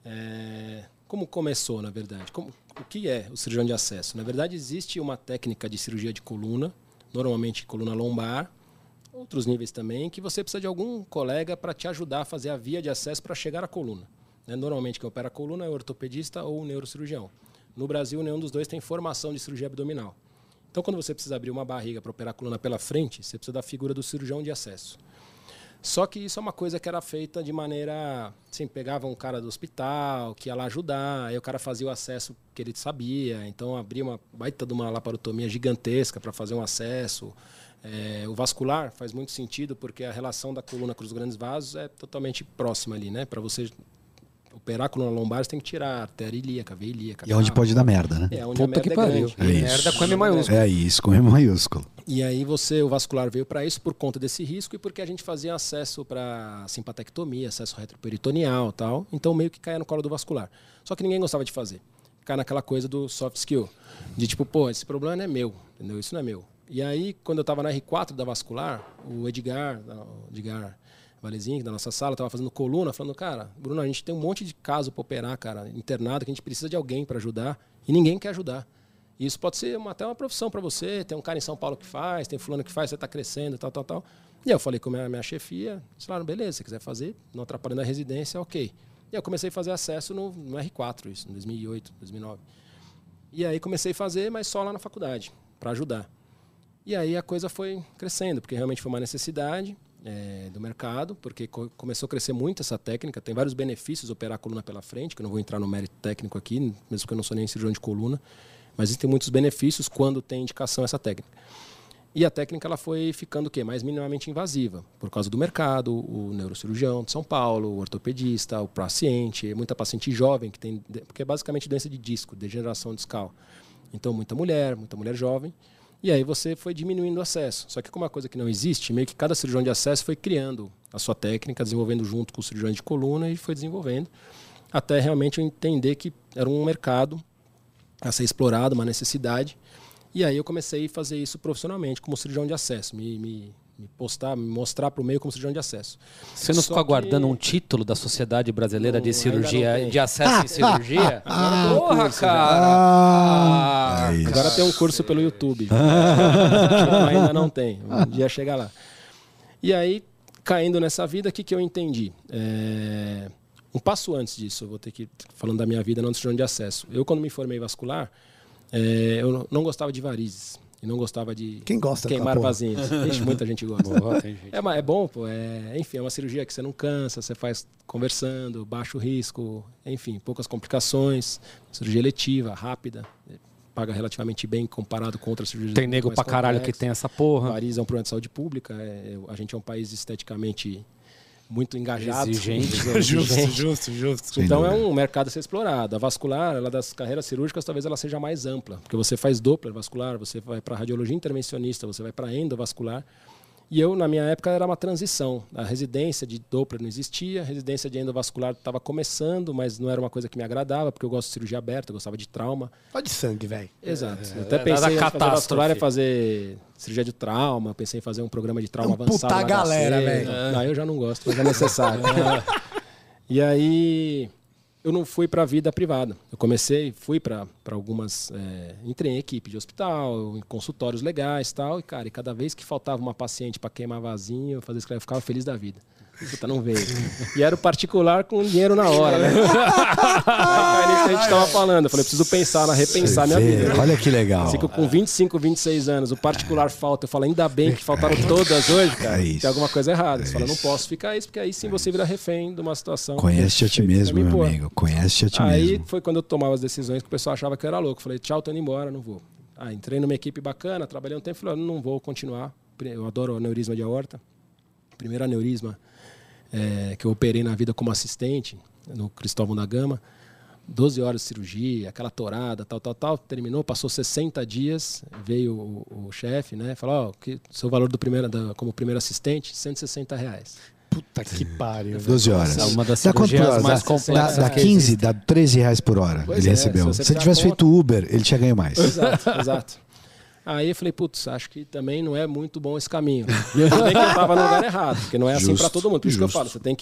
É, como começou, na verdade? Como, o que é o cirurgião de acesso? Na verdade, existe uma técnica de cirurgia de coluna, normalmente coluna lombar, outros níveis também, que você precisa de algum colega para te ajudar a fazer a via de acesso para chegar à coluna. Né? Normalmente, quem opera a coluna é o ortopedista ou o neurocirurgião. No Brasil, nenhum dos dois tem formação de cirurgia abdominal. Então, quando você precisa abrir uma barriga para operar a coluna pela frente, você precisa da figura do cirurgião de acesso. Só que isso é uma coisa que era feita de maneira... Assim, pegava um cara do hospital, que ia lá ajudar, aí o cara fazia o acesso que ele sabia, então abria uma baita de uma laparotomia gigantesca para fazer um acesso. É, o vascular faz muito sentido, porque a relação da coluna com os grandes vasos é totalmente próxima ali, né? Para você operar a coluna lombar, você tem que tirar a artéria ilíaca, veia ilíaca. E é onde pode dar merda, né? É, onde Puta a que merda é pariu. grande. É Merda isso. com M maiúsculo. É isso, com M maiúsculo. E aí você, o vascular veio para isso por conta desse risco e porque a gente fazia acesso para simpatectomia, acesso retroperitoneal e tal. Então meio que caía no colo do vascular. Só que ninguém gostava de fazer. Cai naquela coisa do soft skill. De tipo, pô, esse problema não é meu, entendeu? Isso não é meu. E aí, quando eu estava na R quatro da vascular, o Edgar, o Edgar Valezinho, da nossa sala, estava fazendo coluna, falando, cara, Bruno, a gente tem um monte de caso para operar, cara, internado, que a gente precisa de alguém para ajudar e ninguém quer ajudar. E isso pode ser uma, até uma profissão para você, tem um cara em São Paulo que faz, tem fulano que faz, você está crescendo, tal, tal, tal. E aí eu falei com a minha, minha chefia, eles falaram, beleza, se você quiser fazer, não atrapalhando a residência, ok. E aí eu comecei a fazer acesso no, no R quatro, isso, em dois mil e oito, dois mil e nove. E aí comecei a fazer, mas só lá na faculdade, para ajudar. E aí a coisa foi crescendo, porque realmente foi uma necessidade é, do mercado, porque co começou a crescer muito essa técnica, tem vários benefícios operar a coluna pela frente, que eu não vou entrar no mérito técnico aqui, mesmo que eu não sou nem cirurgião de coluna, mas existem muitos benefícios quando tem indicação essa técnica. E a técnica ela foi ficando o quê? Mais minimamente invasiva, por causa do mercado, o neurocirurgião de São Paulo, o ortopedista, o paciente, muita paciente jovem, que tem, porque é basicamente doença de disco, degeneração discal. Então, muita mulher, muita mulher jovem. E aí você foi diminuindo o acesso. Só que como uma coisa que não existe, meio que cada cirurgião de acesso foi criando a sua técnica, desenvolvendo junto com os cirurgiões de coluna e foi desenvolvendo, até realmente eu entender que era um mercado a ser explorado, uma necessidade. E aí eu comecei a fazer isso profissionalmente, como cirurgião de acesso, me, me, me postar, me mostrar para o meio como cirurgião de acesso. Você não Só ficou que... aguardando um título da Sociedade Brasileira Não, de ainda Cirurgia, não tem. de acesso em cirurgia? Ah, Porra, curso, cara! Ah, Ah, é isso. Agora tem um curso pelo YouTube. Ainda não tem. Um dia chegar lá. E aí, caindo nessa vida, o que, que eu entendi? É... Um passo antes disso, eu vou ter que ir falando da minha vida, não do cirurgião de acesso. Eu, quando me formei vascular, é... eu não gostava de varizes. E não gostava de Quem gosta queimar porra? vasinhos. Ixi, muita gente gosta. Boa, tem gente. É, mas é bom, pô. É, enfim, é uma cirurgia que você não cansa, você faz conversando, baixo risco, enfim, poucas complicações. Cirurgia eletiva, rápida, paga relativamente bem comparado com outras cirurgias. Tem nego mais pra caralho que complexas. tem essa porra. Variz é um problema de saúde pública. É, a gente é um país esteticamente muito engajado. Exigente. Exigente. justo, justo. Sem Então é dúvida. um mercado a ser explorado. A vascular, ela das carreiras cirúrgicas, talvez ela seja mais ampla, porque você faz Doppler vascular, você vai para radiologia intervencionista, você vai para endovascular. E eu, na minha época, era uma transição. A residência de Doppler não existia, a residência de endovascular estava começando, mas não era uma coisa que me agradava, porque eu gosto de cirurgia aberta, eu gostava de trauma. Só de sangue, velho. Exato. É, Eu até é, pensei da em fazer catástrofe. vascular é fazer cirurgia de trauma, pensei em fazer um programa de trauma Amputar avançado. a no galera, H C. velho. Não, eu já não gosto, mas é necessário. E aí eu não fui para a vida privada. Eu comecei, fui para algumas... É, entrei em equipe de hospital, em consultórios legais e tal. E, cara, e cada vez que faltava uma paciente para queimar vasinho, eu fazia isso, eu ficava feliz da vida. Puta, não veio. E era o particular com dinheiro na hora, né? Aí, cara, isso que a gente tava falando. Eu falei, preciso pensar, na repensar minha Vê, vida. olha que legal. Assim que eu, com vinte e cinco, vinte e seis anos, o particular falta. Eu falo, ainda bem que faltaram todas hoje, cara. É isso. Tem alguma coisa errada. Você É fala, não isso. posso ficar isso, porque aí sim você vira refém de uma situação. Conhece-te a ti mesmo, Pra mim, meu pô. amigo. Conhece-te a ti Aí mesmo. foi quando eu tomava as decisões que o pessoal achava que eu era louco. Eu falei, tchau, tô indo embora, não vou. Ah, entrei numa equipe bacana, trabalhei um tempo, falei, não vou continuar. Eu adoro aneurisma de aorta. Primeiro aneurisma é, que eu operei na vida como assistente, no Cristóvão da Gama. doze horas de cirurgia, aquela torada, tal, tal, tal. Terminou, passou sessenta dias, veio o, o chefe, né? Falou, ó, que seu valor do primeiro, da, como primeiro assistente, cento e sessenta reais. Puta que pariu. doze horas. É uma das Dá quanto por cirurgias hora? mais Dá, complexas dá, dá que quinze, dá treze reais por hora. Pois ele é, recebeu. se você Se ele fizer a tivesse conta- feito Uber, ele tinha ganho mais. Exato, exato. Aí eu falei, putz, acho que também não é muito bom esse caminho. E eu também que eu tava no lugar errado, porque não é assim Justo, para todo mundo. Por isso que eu justo. falo, você tem que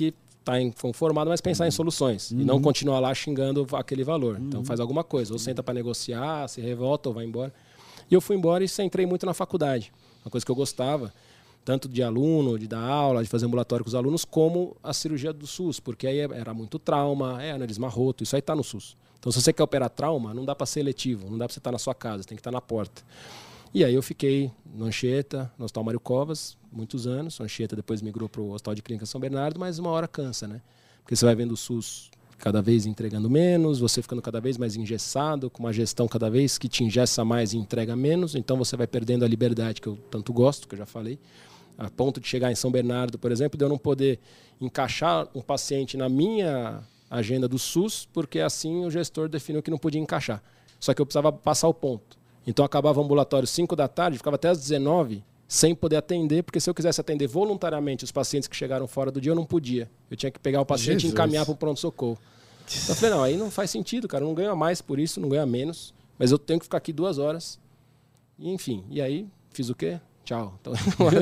estar inconformado, mas pensar em soluções. Uhum. E não continuar lá xingando aquele valor. Uhum. Então faz alguma coisa. Ou senta para negociar, se revolta ou vai embora. E eu fui embora e centrei muito na faculdade. Uma coisa que eu gostava, tanto de aluno, de dar aula, de fazer ambulatório com os alunos, como a cirurgia do SUS. Porque aí era muito trauma, é aneurisma roto, isso aí está no SUS. Então se você quer operar trauma, não dá para ser eletivo, não dá para você estar na sua casa, tem que estar na porta. E aí eu fiquei no Anchieta, no Hospital Mário Covas, muitos anos. O Anchieta depois migrou para o Hospital de Clínica São Bernardo, mas uma hora cansa, né? Porque você vai vendo o SUS cada vez entregando menos, você ficando cada vez mais engessado, com uma gestão cada vez que te engessa mais e entrega menos. Então você vai perdendo a liberdade que eu tanto gosto, que eu já falei. A ponto de chegar em São Bernardo, por exemplo, de eu não poder encaixar um paciente na minha agenda do SUS, porque assim o gestor definiu que não podia encaixar. Só que eu precisava passar o ponto. Então acabava o ambulatório cinco da tarde, ficava até às dezenove sem poder atender, porque se eu quisesse atender voluntariamente os pacientes que chegaram fora do dia, eu não podia. Eu tinha que pegar o paciente Jesus. E encaminhar para o pronto-socorro. Então eu falei, não, aí não faz sentido, cara, eu não ganho mais por isso, não ganho menos, mas eu tenho que ficar aqui duas horas. E, enfim, e aí fiz o quê? Tchau. Então,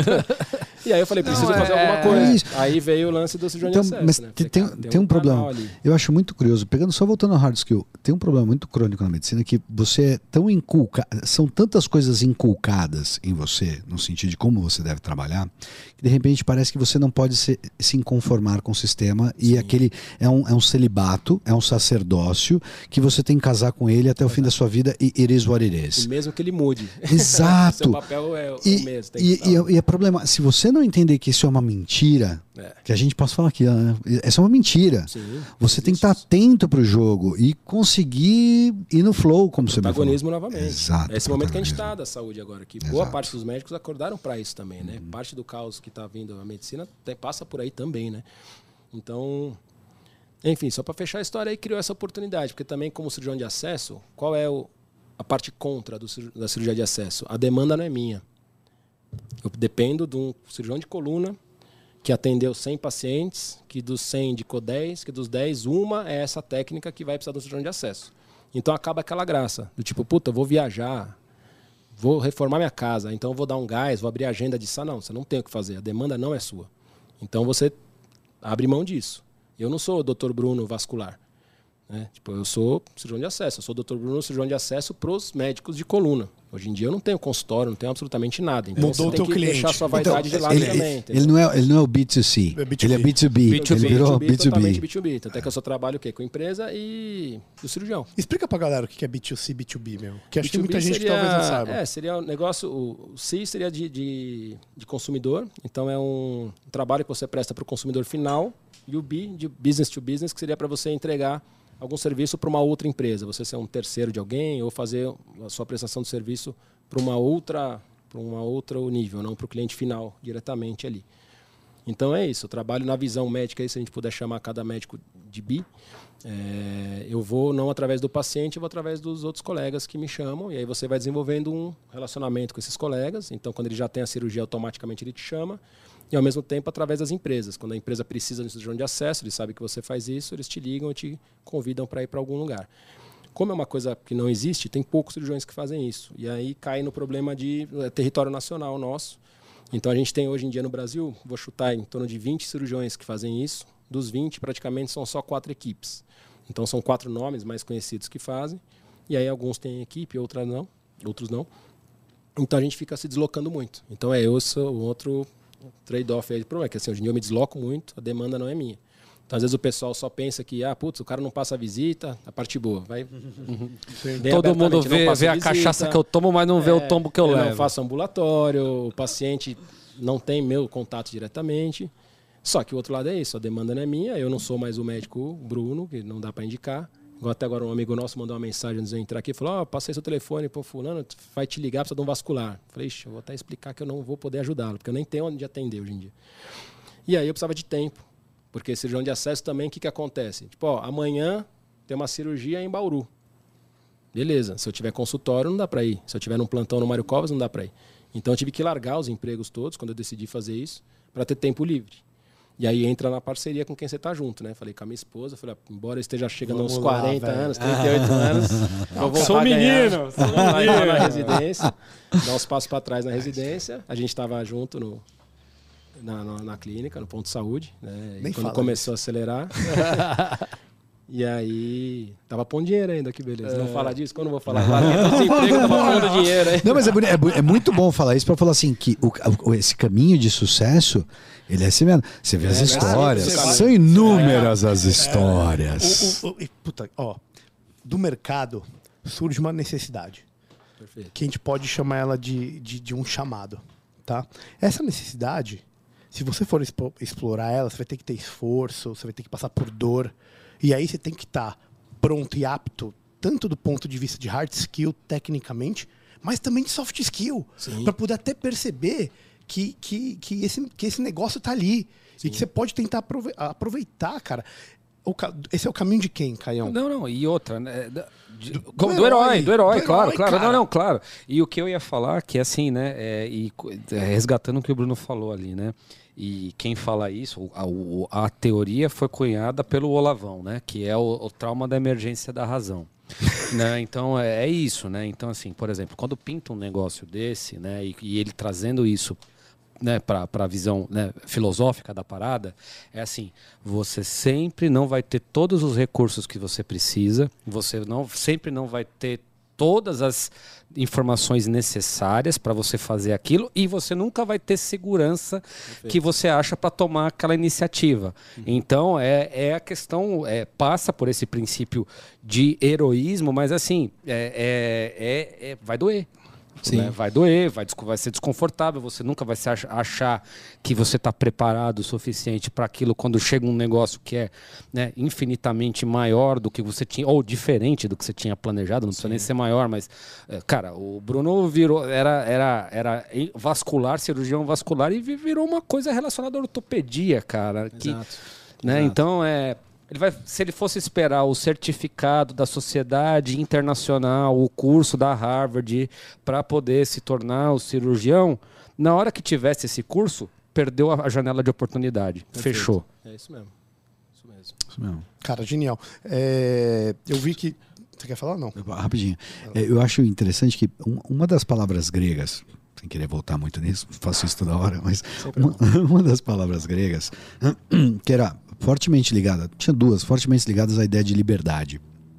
e aí eu falei, preciso não, fazer é... alguma coisa. Aí veio o lance do cirurgião então, de acesso. Mas né? tem, tem, tem, tem um, um problema. Ali. Eu acho muito curioso. Pegando só voltando ao hard skill, tem um problema muito crônico na medicina que você é tão inculcado, são tantas coisas inculcadas em você, no sentido de como você deve trabalhar, que de repente parece que você não pode se, se inconformar com o sistema. Sim. E aquele é um, é um celibato, é um sacerdócio que você tem que casar com ele até o fim da sua vida e it is what it is. E mesmo que ele mude. Exato. Seu papel é o e, mesmo. E, e, e é problema, se você não entender que isso é uma mentira, é. que a gente possa falar aqui, né? Essa é uma mentira. Sim, você tem que estar atento para o jogo e conseguir ir no flow, como você falou. Protagonismo novamente. Exato. É esse momento que a gente está da saúde agora. Que boa parte dos médicos acordaram para isso também, né? Uhum. Parte do caos que está vindo a medicina tem, passa por aí também, né? Então, enfim, só para fechar a história aí, criou essa oportunidade, porque também como cirurgião de acesso, qual é o, a parte contra do, da cirurgia de acesso? A demanda não é minha. Eu dependo de um cirurgião de coluna que atendeu cem pacientes, que dos cem indicou dez, que dos dez, uma é essa técnica que vai precisar do cirurgião de acesso. Então acaba aquela graça, do tipo, puta, eu vou viajar, vou reformar minha casa, então eu vou dar um gás, vou abrir a agenda disso. Ah, não, você não tem o que fazer, a demanda não é sua. Então você abre mão disso. Eu não sou o doutor Bruno vascular. Né? Tipo, eu sou cirurgião de acesso, eu sou o doutor Bruno, cirurgião de acesso para os médicos de coluna. Hoje em dia eu não tenho consultório, não tenho absolutamente nada. Então Mudou você tem que cliente. deixar a sua vaidade então, de lado ele, também. Ele não, é, ele não é o B dois C, é B dois B. Ele é B dois B. B dois B, ele virou B dois B, totalmente B dois B. B dois B. Até que eu só trabalho o quê? Com empresa e o cirurgião. Explica pra galera o que é B dois C e B dois B, meu. Que acho que B dois B muita gente seria, que talvez não saiba. É, seria um negócio... O C seria de, de, de consumidor. Então é um trabalho que você presta para o consumidor final. E o B, de business to business, que seria para você entregar algum serviço para uma outra empresa. Você ser um terceiro de alguém ou fazer a sua prestação de serviço para uma outra, para uma outra nível, não para o cliente final diretamente ali. Então é isso, eu trabalho na visão médica, aí, se a gente puder chamar cada médico de B. É, eu vou não através do paciente, eu vou através dos outros colegas que me chamam, e aí você vai desenvolvendo um relacionamento com esses colegas. Então, quando ele já tem a cirurgia, automaticamente ele te chama. E, ao mesmo tempo, através das empresas. Quando a empresa precisa de um cirurgião de acesso, eles sabem que você faz isso, eles te ligam e te convidam para ir para algum lugar. Como é uma coisa que não existe, tem poucos cirurgiões que fazem isso. E aí cai no problema de é, território nacional nosso. Então, a gente tem hoje em dia no Brasil, vou chutar em torno de vinte cirurgiões que fazem isso. Dos vinte, praticamente são só quatro equipes. Então, são quatro nomes mais conhecidos que fazem. E aí alguns têm equipe, outros não. Outros não. Então, a gente fica se deslocando muito. Então, é eu sou o outro... trade-off aí. O problema é que assim, hoje em dia eu me desloco muito, a demanda não é minha. Então, às vezes o pessoal só pensa que, ah, putz, o cara não passa a visita, a parte boa. Vai, uhum. Todo mundo vê, vê a, a cachaça que eu tomo, mas não é, vê o tombo que eu, eu levo. Eu não faço ambulatório, o paciente não tem meu contato diretamente. Só que o outro lado é isso, a demanda não é minha, eu não sou mais o médico Bruno, que não dá para indicar. Até agora um amigo nosso mandou uma mensagem antes de eu entrar aqui e falou, ó, oh, passei seu telefone, pô, fulano, vai te ligar, precisa de um vascular. Falei, ixi, eu vou até explicar que eu não vou poder ajudá-lo, porque eu nem tenho onde atender hoje em dia. E aí eu precisava de tempo, porque cirurgião de acesso também, o que, que acontece? Tipo, ó, amanhã tem uma cirurgia em Bauru. Beleza, se eu tiver consultório não dá para ir, se eu tiver num plantão no Mário Covas não dá para ir. Então eu tive que largar os empregos todos, quando eu decidi fazer isso, para ter tempo livre. E aí entra na parceria com quem você tá junto, né? Falei com a minha esposa, falei, embora eu esteja chegando Vamos aos quarenta lá, anos, trinta e oito ah. anos, eu vou sou menino, sou menino na residência, dar uns passos para trás na residência. A gente estava junto no, na, na, na clínica, no ponto de saúde, né? E Nem quando fala começou a acelerar. E aí, tava pondo dinheiro ainda, que beleza. Não fala disso, quando eu vou falar? Larguei do desemprego, tava pondo dinheiro aí. Não, mas é, boni- é, bu- é muito bom falar isso para falar assim, que o, o- esse caminho de sucesso, ele é assim mesmo. Você vê as É, histórias, você vai- são inúmeras as histórias. O, o, o, e, puta, ó, do mercado surge uma necessidade. Perfeito. Que a gente pode chamar ela de, de, de um chamado, tá? Essa necessidade, se você for expo- explorar ela, você vai ter que ter esforço, você vai ter que passar por dor. E aí você tem que estar pronto e apto, tanto do ponto de vista de hard skill, tecnicamente, mas também de soft skill. Para poder até perceber que, que, que, esse, que esse negócio tá ali. Sim. E que você pode tentar aprove- aproveitar, cara. O ca- esse é o caminho de quem, Caião? Não, não, e outra, né? da- de- Do- como- do do, herói, herói, do herói, do claro, herói, claro. cara. Não, não, claro. E o que eu ia falar, que é assim, né? É, e, co- é, resgatando o que o Bruno falou ali, né? E quem fala isso, a, o- a teoria foi cunhada pelo Olavão, né? Que é o, o trauma da emergência da razão. Né? Então é, é isso, né? Então, assim, por exemplo, quando pinta um negócio desse, né? E, e ele trazendo isso, né, para a visão, né, filosófica da parada, é assim: você sempre não vai ter todos os recursos que você precisa, você não, sempre não vai ter todas as informações necessárias para você fazer aquilo, e você nunca vai ter segurança Perfeito. Que você acha para tomar aquela iniciativa. Uhum. Então é, é a questão, é, passa por esse princípio de heroísmo, mas assim, é, é, é, é, vai doer. Né? Vai doer, vai, vai ser desconfortável, você nunca vai se ach- achar que você está preparado o suficiente para aquilo quando chega um negócio que é, né, infinitamente maior do que você tinha, ou diferente do que você tinha planejado, não precisa nem ser maior, mas, cara, o Bruno virou, era, era, era vascular, cirurgião vascular, e virou uma coisa relacionada à ortopedia, cara. Que, Exato. Né? Exato. Então, é... Ele vai, se ele fosse esperar o certificado da Sociedade Internacional, o curso da Harvard, para poder se tornar o cirurgião, na hora que tivesse esse curso, perdeu a janela de oportunidade. Perfeito. Fechou. É isso mesmo. Isso mesmo. Isso mesmo. Cara, genial. É, eu vi que... Você quer falar ou não? Rapidinho. É, eu acho interessante que um- uma das palavras gregas, sem querer voltar muito nisso, faço isso toda hora, mas uma, uma das palavras gregas que era fortemente ligada, tinha duas, fortemente ligadas à ideia de liberdade.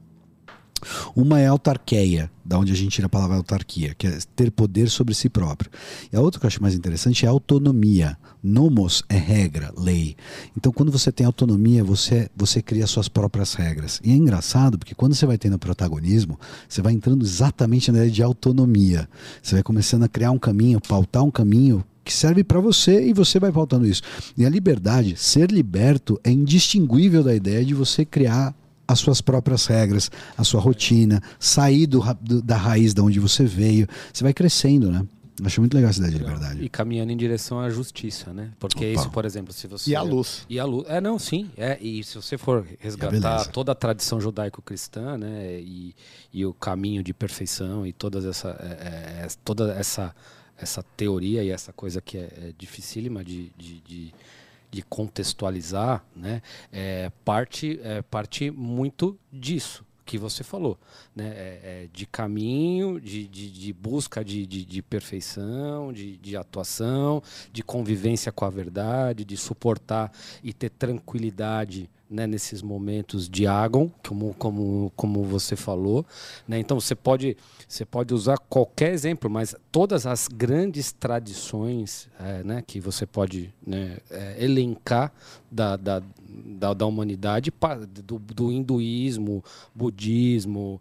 Uma é autarqueia, da onde a gente tira a palavra autarquia, que é ter poder sobre si próprio. E a outra que eu acho mais interessante é autonomia. Nomos é regra, lei. Então, quando você tem autonomia, você, você cria suas próprias regras. E é engraçado, porque quando você vai tendo protagonismo, você vai entrando exatamente na ideia de autonomia. Você vai começando a criar um caminho, pautar um caminho que serve para você, e você vai pautando isso. E a liberdade, ser liberto, é indistinguível da ideia de você criar as suas próprias regras, a sua rotina, sair do, do, da raiz de onde você veio. Você vai crescendo, né? Acho muito legal essa ideia de liberdade. E caminhando em direção à justiça, né? Porque Opa. isso, por exemplo, se você... E a luz. E a luz. É, não, sim. É, e se você for resgatar beleza. toda a tradição judaico-cristã, né? E, e o caminho de perfeição e todas essa, é, é, toda essa, essa teoria e essa coisa que é, é dificílima de... de, de de contextualizar, né, é, parte, é, parte muito disso que você falou, né, é, é de caminho, de, de, de busca de, de, de perfeição, de, de atuação, de convivência com a verdade, de suportar e ter tranquilidade, né, nesses momentos de ágon, como, como, como você falou, né? Então você pode, você pode usar qualquer exemplo, mas todas as grandes tradições, é, né, que você pode, né, é, elencar da, da, da, da humanidade, do, do hinduísmo, budismo,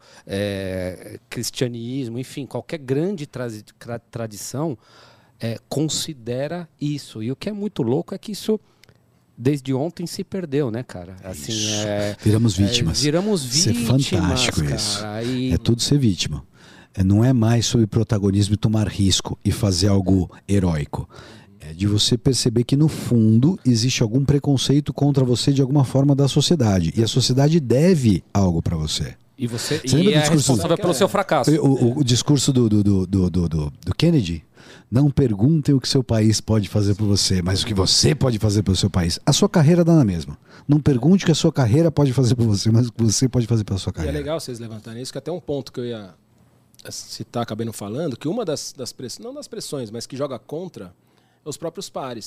é, cristianismo, enfim, qualquer grande tra tradição é, considera isso. E o que é muito louco é que isso desde ontem se perdeu, né, cara? Assim, é, viramos vítimas. É, viramos Isso é vítimas, fantástico, cara. isso. E... É tudo ser vítima. É, não é mais sobre protagonismo e tomar risco e fazer algo heróico. É de você perceber que, no fundo, existe algum preconceito contra você de alguma forma da sociedade. E a sociedade deve algo para você. E você, Você e lembra do é discurso- responsável pelo seu fracasso. O, o- o discurso do, do, do, do, do, do- do Kennedy: não perguntem o que seu país pode fazer por você, mas o que você pode fazer pelo seu país. A sua carreira dá na mesma. Não pergunte o que a sua carreira pode fazer por você, mas o que você pode fazer pela sua E é carreira. legal vocês levantarem isso, que até um ponto que eu ia citar, acabei não falando, que uma das, das pressões, não das pressões, mas que joga contra, é os próprios pares.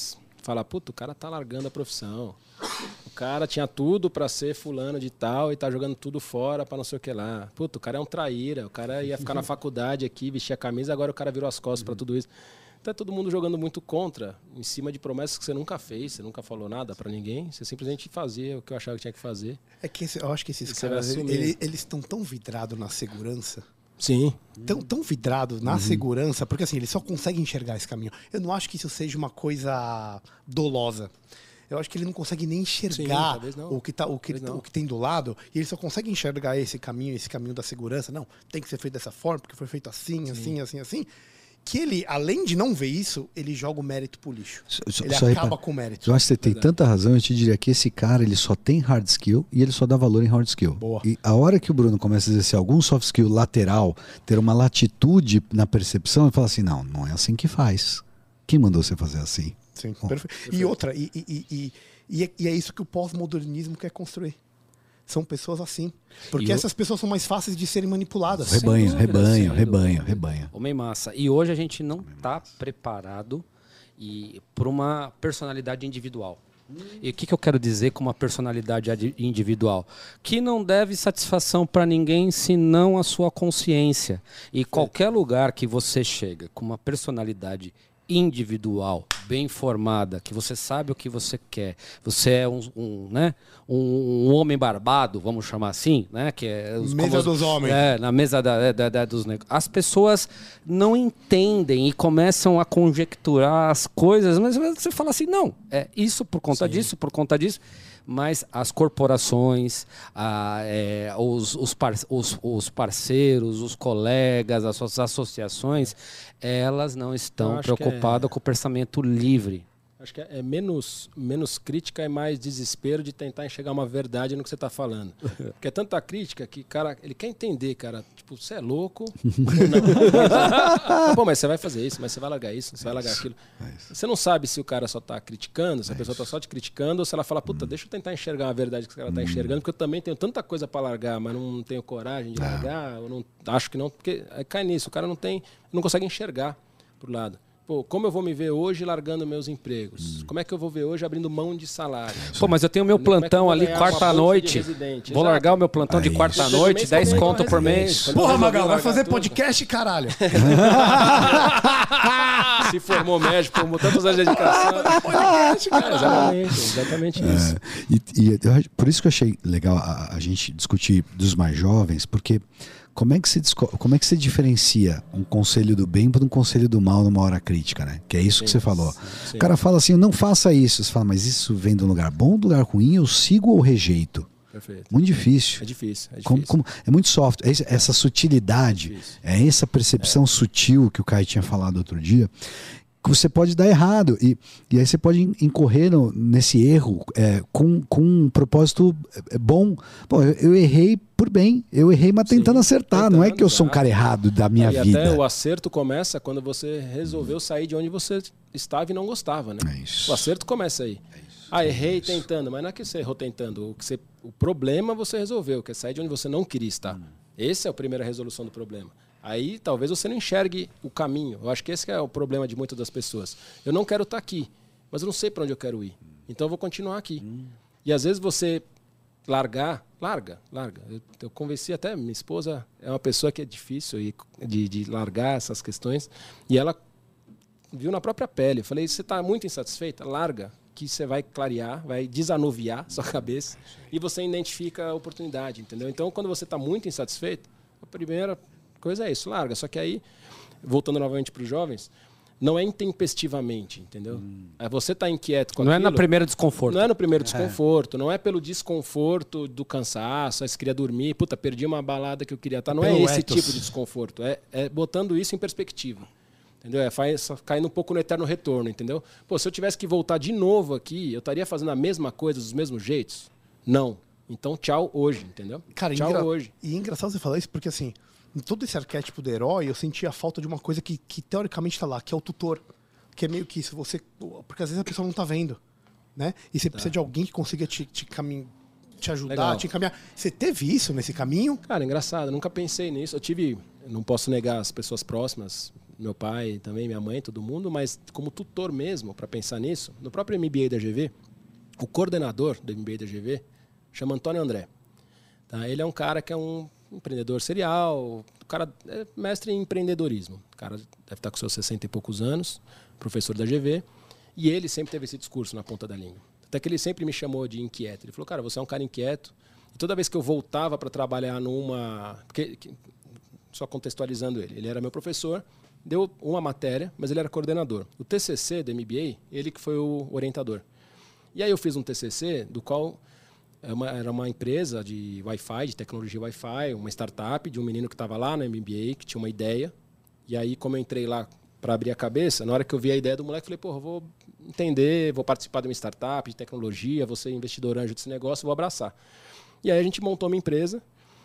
fala, puta, o cara tá largando a profissão. O cara tinha tudo pra ser fulano de tal e tá jogando tudo fora pra não sei o que lá. Puta, o cara é um traíra, o cara ia ficar na faculdade aqui, vestir a camisa, agora o cara virou as costas pra tudo isso. Então é todo mundo jogando muito contra, em cima de promessas que você nunca fez, você nunca falou nada pra ninguém, você simplesmente fazia o que eu achava que tinha que fazer. É que esse, eu acho que esses E você caras, vai ele- assumir. ele- eles estão tão vidrados na segurança, Sim. tão, tão vidrados na segurança, porque assim, eles só conseguem enxergar esse caminho. Eu não acho que isso seja uma coisa dolosa. Eu acho que ele não consegue nem Sim, enxergar talvez não. o, que tá, o, que, Talvez não. o que tem do lado, e ele só consegue enxergar esse caminho, esse caminho da segurança. Não, tem que ser feito dessa forma, porque foi feito assim, assim, assim, assim. Que ele, além de não ver isso, ele joga o mérito pro lixo. Só- só- Ele só acaba repara- com o mérito. Eu acho que você tem tanta razão, eu te diria que esse cara ele só tem hard skill e ele só dá valor em hard skill. Boa. E a hora que o Bruno começa a exercer algum soft skill lateral, ter uma latitude na percepção, ele fala assim, não, não é assim que faz. Quem mandou você fazer assim? Sim, perfeito. E outra, e, e, e, e, e é, e é isso que o pós-modernismo quer construir. São pessoas assim. Porque E o- essas pessoas são mais fáceis de serem manipuladas. Rebanho, dúvida, rebanho, sem rebanho, dúvida. rebanho. Homem massa. E hoje a gente não está preparado e para uma personalidade individual. E o que, que eu quero dizer com uma personalidade adi- individual? Que não deve satisfação para ninguém senão a sua consciência. E qualquer lugar que você chega com uma personalidade individual, bem formada, que você sabe o que você quer, você é um, um, né, um, um homem barbado, vamos chamar assim, né, que é os, Mesa como os- dos homens. é, na mesa da, da, da- dos negócios. As pessoas não entendem e começam a conjecturar as coisas, mas você fala assim, não, é isso por conta disso, por conta disso. Mas as corporações, a, é, os, os, par, os, os parceiros, os colegas, as suas associações, elas não Eu estão acho que preocupadas é- com o pensamento livre. Acho que é menos, menos crítica e mais desespero de tentar enxergar uma verdade no que você está falando. Porque é tanta crítica que, cara, ele quer entender, cara. Tipo, você é louco? Ou não. Pô, mas você vai fazer isso, mas você vai largar isso, você vai largar aquilo. Você não sabe se o cara só está criticando, se a pessoa está só te criticando, ou se ela fala, puta, deixa eu tentar enxergar a verdade que o cara está enxergando, porque eu também tenho tanta coisa para largar, mas não tenho coragem de largar, eu não, acho que não, porque aí cai nisso, o cara não tem, não consegue enxergar pro lado. Pô, como eu vou me ver hoje largando meus empregos? Como é que eu vou ver hoje abrindo mão de salário? Pô, mas eu tenho meu Como é que eu plantão vou ali ganhar uma bolsa de quarta-noite. residente? Vou Exato. largar o meu plantão de Aí. quarta-noite, Mês dez também conto com por residente. mês. Quando Porra, eu Magal, resolvi vai largar fazer tudo, podcast, caralho. Se formou médico, como tantos anos de dedicação. podcast, É, caralho. exatamente, exatamente isso. É, e, e eu acho- por isso que eu achei legal a, a gente discutir dos mais jovens, porque como é que se desco- como é que se diferencia um conselho do bem para um conselho do mal numa hora crítica, né? Que é isso que você falou. sim. O cara fala assim, não faça isso. Você fala, mas isso vem de um lugar bom, do lugar ruim, eu sigo ou rejeito? Perfeito. Muito difícil. É difícil, é difícil. Como- como- é muito soft. É esse- essa sutilidade, Difícil. é essa percepção sutil que o Caio tinha falado outro dia, que você pode dar errado. E, e aí você pode in- incorrer no- nesse erro é, com, com um propósito é, bom. Pô, eu, eu errei por bem. Eu errei, mas Sim, tentando acertar. Não é que eu sou um tentando, cara errado da minha e vida. até o acerto começa quando você resolveu sair de onde você estava e não gostava, né? É isso. O acerto começa aí. Ah, errei tentando, mas não é que você errou tentando. O, que você, o problema você resolveu, que é sair de onde você não queria estar. Essa é a primeira resolução do problema. Aí talvez você não enxergue o caminho. Eu acho que esse que é o problema de muitas das pessoas. Eu não quero estar aqui, mas eu não sei para onde eu quero ir. Então eu vou continuar aqui. E às vezes você largar, larga, larga. Eu, eu convenci até, minha esposa é uma pessoa que é difícil e- de, de largar essas questões. E ela viu na própria pele. Eu falei, você está muito insatisfeita? Larga, que você vai clarear, vai desanuviar sua cabeça e você identifica a oportunidade, entendeu? Então, quando você está muito insatisfeito, a primeira coisa é isso, larga. Só que aí, voltando novamente para os jovens, não é intempestivamente, entendeu? É você tá inquieto com Não é aquilo. na primeira desconforto. Não é no primeiro desconforto, não é pelo desconforto do cansaço, aí você queria dormir, puta, perdi uma balada que eu queria estar. Não é Pelo esse ethos. tipo de desconforto, é, é botando isso em perspectiva. Entendeu? É faz, caindo um pouco no eterno retorno, entendeu? Pô, se eu tivesse que voltar de novo aqui, eu estaria fazendo a mesma coisa dos mesmos jeitos? Não. Então, tchau hoje, entendeu? Cara, tchau engra- hoje. E é engraçado você falar isso porque, assim, em todo esse arquétipo do herói, eu sentia a falta de uma coisa que, que teoricamente tá lá, que é o tutor. Que é meio que isso, você... Porque às vezes a pessoa não tá vendo, né? E você precisa de alguém que consiga te, te, camin... te ajudar, Legal. te encaminhar. Você teve isso nesse caminho? Cara, engraçado, eu nunca pensei nisso. Eu tive, eu não posso negar as pessoas próximas, meu pai também, minha mãe, todo mundo, mas como tutor mesmo, para pensar nisso, no próprio M B A da G V, o coordenador do M B A da G V chama Antônio André. Tá? Ele é um cara que é um empreendedor serial, o cara é mestre em empreendedorismo. O cara deve estar com seus sessenta e poucos anos, professor da G V, e ele sempre teve esse discurso na ponta da língua. Até que ele sempre me chamou de inquieto. Ele falou, cara, você é um cara inquieto. E toda vez que eu voltava para trabalhar numa... Porque, só contextualizando ele, ele era meu professor, deu uma matéria, mas ele era coordenador. O T C C do M B A, ele que foi o orientador. E aí eu fiz um T C C, do qual era uma, era uma empresa de Wi-Fi, de tecnologia Wi-Fi, uma startup de um menino que estava lá no M B A, que tinha uma ideia. E aí, como eu entrei lá para abrir a cabeça, na hora que eu vi a ideia do moleque, eu falei, pô, eu vou entender, vou participar de uma startup de tecnologia, vou ser investidor anjo desse negócio, vou abraçar. E aí a gente montou uma empresa.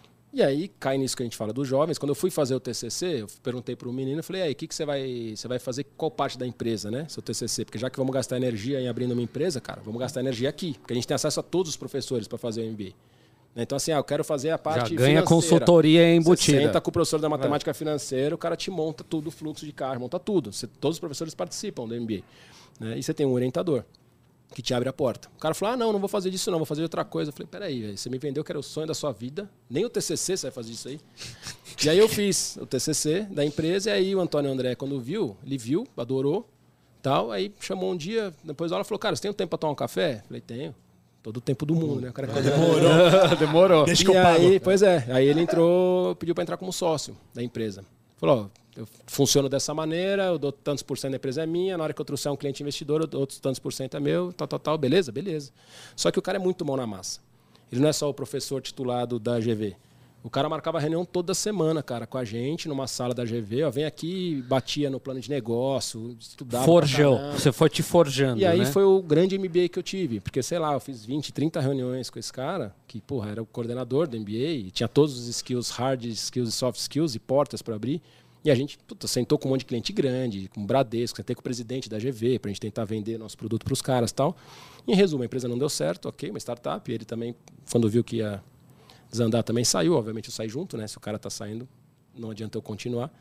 E aí, cai nisso que a gente fala dos jovens. Quando eu fui fazer o T C C, eu perguntei para o menino, eu falei, aí, o que, que você vai, você vai fazer, qual parte da empresa, né, seu T C C? Porque já que vamos gastar energia em abrindo uma empresa, cara, vamos gastar energia aqui, porque a gente tem acesso a todos os professores para fazer o M B A. Então, assim, ah, eu quero fazer a parte já ganha financeira. Consultoria embutida. Você senta com o professor da matemática financeira, o cara te monta tudo, o fluxo de caixa, monta tudo. Você, todos os professores participam do M B A. Né? E você tem um orientador que te abre a porta. O cara falou, ah, não, não vou fazer disso não, vou fazer outra coisa. Eu falei, peraí, véio, você me vendeu que era o sonho da sua vida, nem o T C C você vai fazer isso aí. E aí eu fiz o T C C da empresa, e aí o Antônio André, quando viu, ele viu, adorou, tal, aí chamou um dia, depois da aula, falou, cara, você tem um tempo para tomar um café? Eu falei, tenho. Todo o tempo do mundo, né? O cara Demorou. Demorou. Deixa que e eu pago. aí, pois é, aí ele entrou, pediu para entrar como sócio da empresa. Falou, ó, eu funciono dessa maneira, eu dou tantos por cento da empresa é minha, na hora que eu trouxer um cliente investidor, eu dou outros tantos por cento é meu, tal, tal, tal, beleza? Beleza. Só que o cara é muito mão na massa. Ele não é só o professor titulado da G V. O cara marcava reunião toda semana, cara, com a gente, numa sala da G V, ó, vem aqui, batia no plano de negócio, estudava. Forjou, você foi te forjando, E aí né? foi o grande M B A que eu tive, porque, sei lá, eu fiz vinte, trinta reuniões com esse cara, que, porra, era o coordenador do M B A, e tinha todos os skills, hard skills e soft skills, e portas para abrir. E a gente puta, sentou com um monte de cliente grande, com o Bradesco, sentei com o presidente da G V para a gente tentar vender nosso produto para os caras e tal. Em resumo, a empresa não deu certo, ok, uma startup. Ele também, quando viu que ia desandar, também saiu. Obviamente eu saí junto, né? Se o cara está saindo, não adianta eu continuar.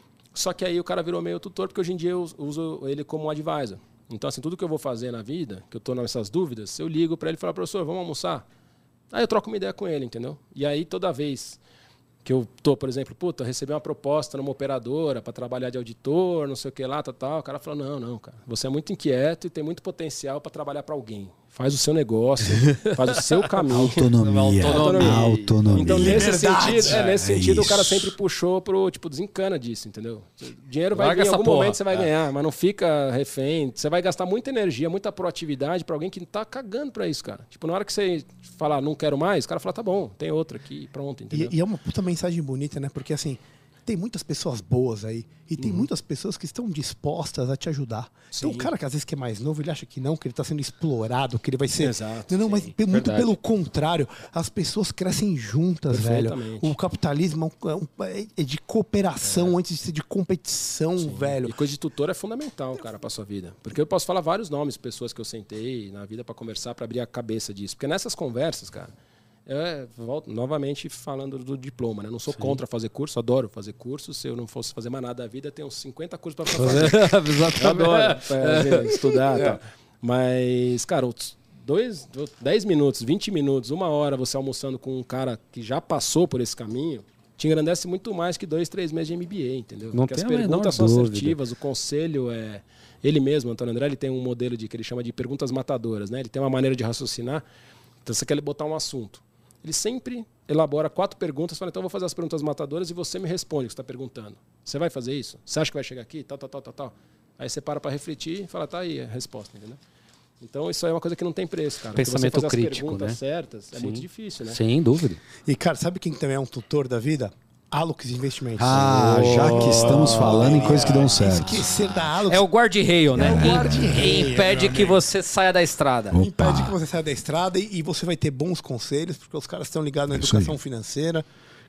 Só que aí o cara virou meio tutor, porque hoje em dia eu uso ele como um advisor. Então, assim, tudo que eu vou fazer na vida, que eu estou nessas dúvidas, eu ligo para ele e falo, professor, vamos almoçar? Aí eu troco uma ideia com ele, entendeu? E aí toda vez que eu tô, por exemplo, puta, recebi uma proposta numa operadora para trabalhar de auditor, não sei o que lá, tal, tal. O cara falou, não, não, cara, você é muito inquieto e tem muito potencial para trabalhar para alguém. Faz o seu negócio, faz o seu caminho. Autonomia. Autonomia. Autonomia. Então, nesse Liberdade. sentido, é, nesse É sentido o cara isso. sempre puxou pro, tipo, desencana disso, entendeu? Dinheiro vai Larga vir, em essa algum porra. momento você vai É. ganhar, mas não fica refém. Você vai gastar muita energia, muita proatividade para alguém que tá cagando para isso, cara. Tipo, na hora que você falar, não quero mais, o cara fala, tá bom, tem outra aqui, pronto, entendeu? E, e é uma puta mensagem bonita, né? Porque assim, tem muitas pessoas boas aí. E tem muitas pessoas que estão dispostas a te ajudar. Então, Sim. o cara que às vezes que é mais novo, ele acha que não, que ele está sendo explorado, que ele vai ser. Exato, Não, não, mas sim. pe- muito Verdade. pelo contrário. As pessoas crescem juntas, velho. Perfeitamente. O capitalismo é um- é é de cooperação antes de ser de competição, velho. E coisa de tutor é fundamental, cara, pra sua vida. Porque eu posso falar vários nomes de pessoas que eu sentei na vida pra conversar, pra abrir a cabeça disso. Porque nessas conversas, cara, eu é, volto novamente falando do diploma, né? Eu não sou contra fazer curso, adoro fazer curso. Se eu não fosse fazer mais nada da vida, eu tenho uns cinquenta cursos pra fazer. Eu adoro fazer, estudar e tal. Mas, cara, os dois, dez minutos, vinte minutos, uma hora você almoçando com um cara que já passou por esse caminho, te engrandece muito mais que dois, três meses de M B A, entendeu? Não Porque tem as a menor perguntas são dúvida. assertivas, o conselho é... Ele mesmo, Antônio André, ele tem um modelo de, que ele chama de perguntas matadoras, né? Ele tem uma maneira de raciocinar. Então, você quer botar um assunto. Ele sempre elabora quatro perguntas, fala, então eu vou fazer as perguntas matadoras e você me responde o que você está perguntando. Você vai fazer isso? Você acha que vai chegar aqui? Tal, tal, tal, tal, tal. Aí você para para refletir e fala, tá aí a resposta, entendeu? Então isso aí é uma coisa que não tem preço, cara. Pensamento Porque você fazer crítico, as perguntas né? certas é Sim. muito difícil, né? Sem dúvida. E, cara, sabe quem também é um tutor da vida? Alux Investimentos. Ah, já que estamos falando em coisas que dão certo. Esquecer da Alux É o guarda-rail, né? É o Im- guarda-rail, Impede meu que você saia da estrada. Opa. impede que você saia da estrada e, e você vai ter bons conselhos, porque os caras estão ligados na É isso educação aí. financeira.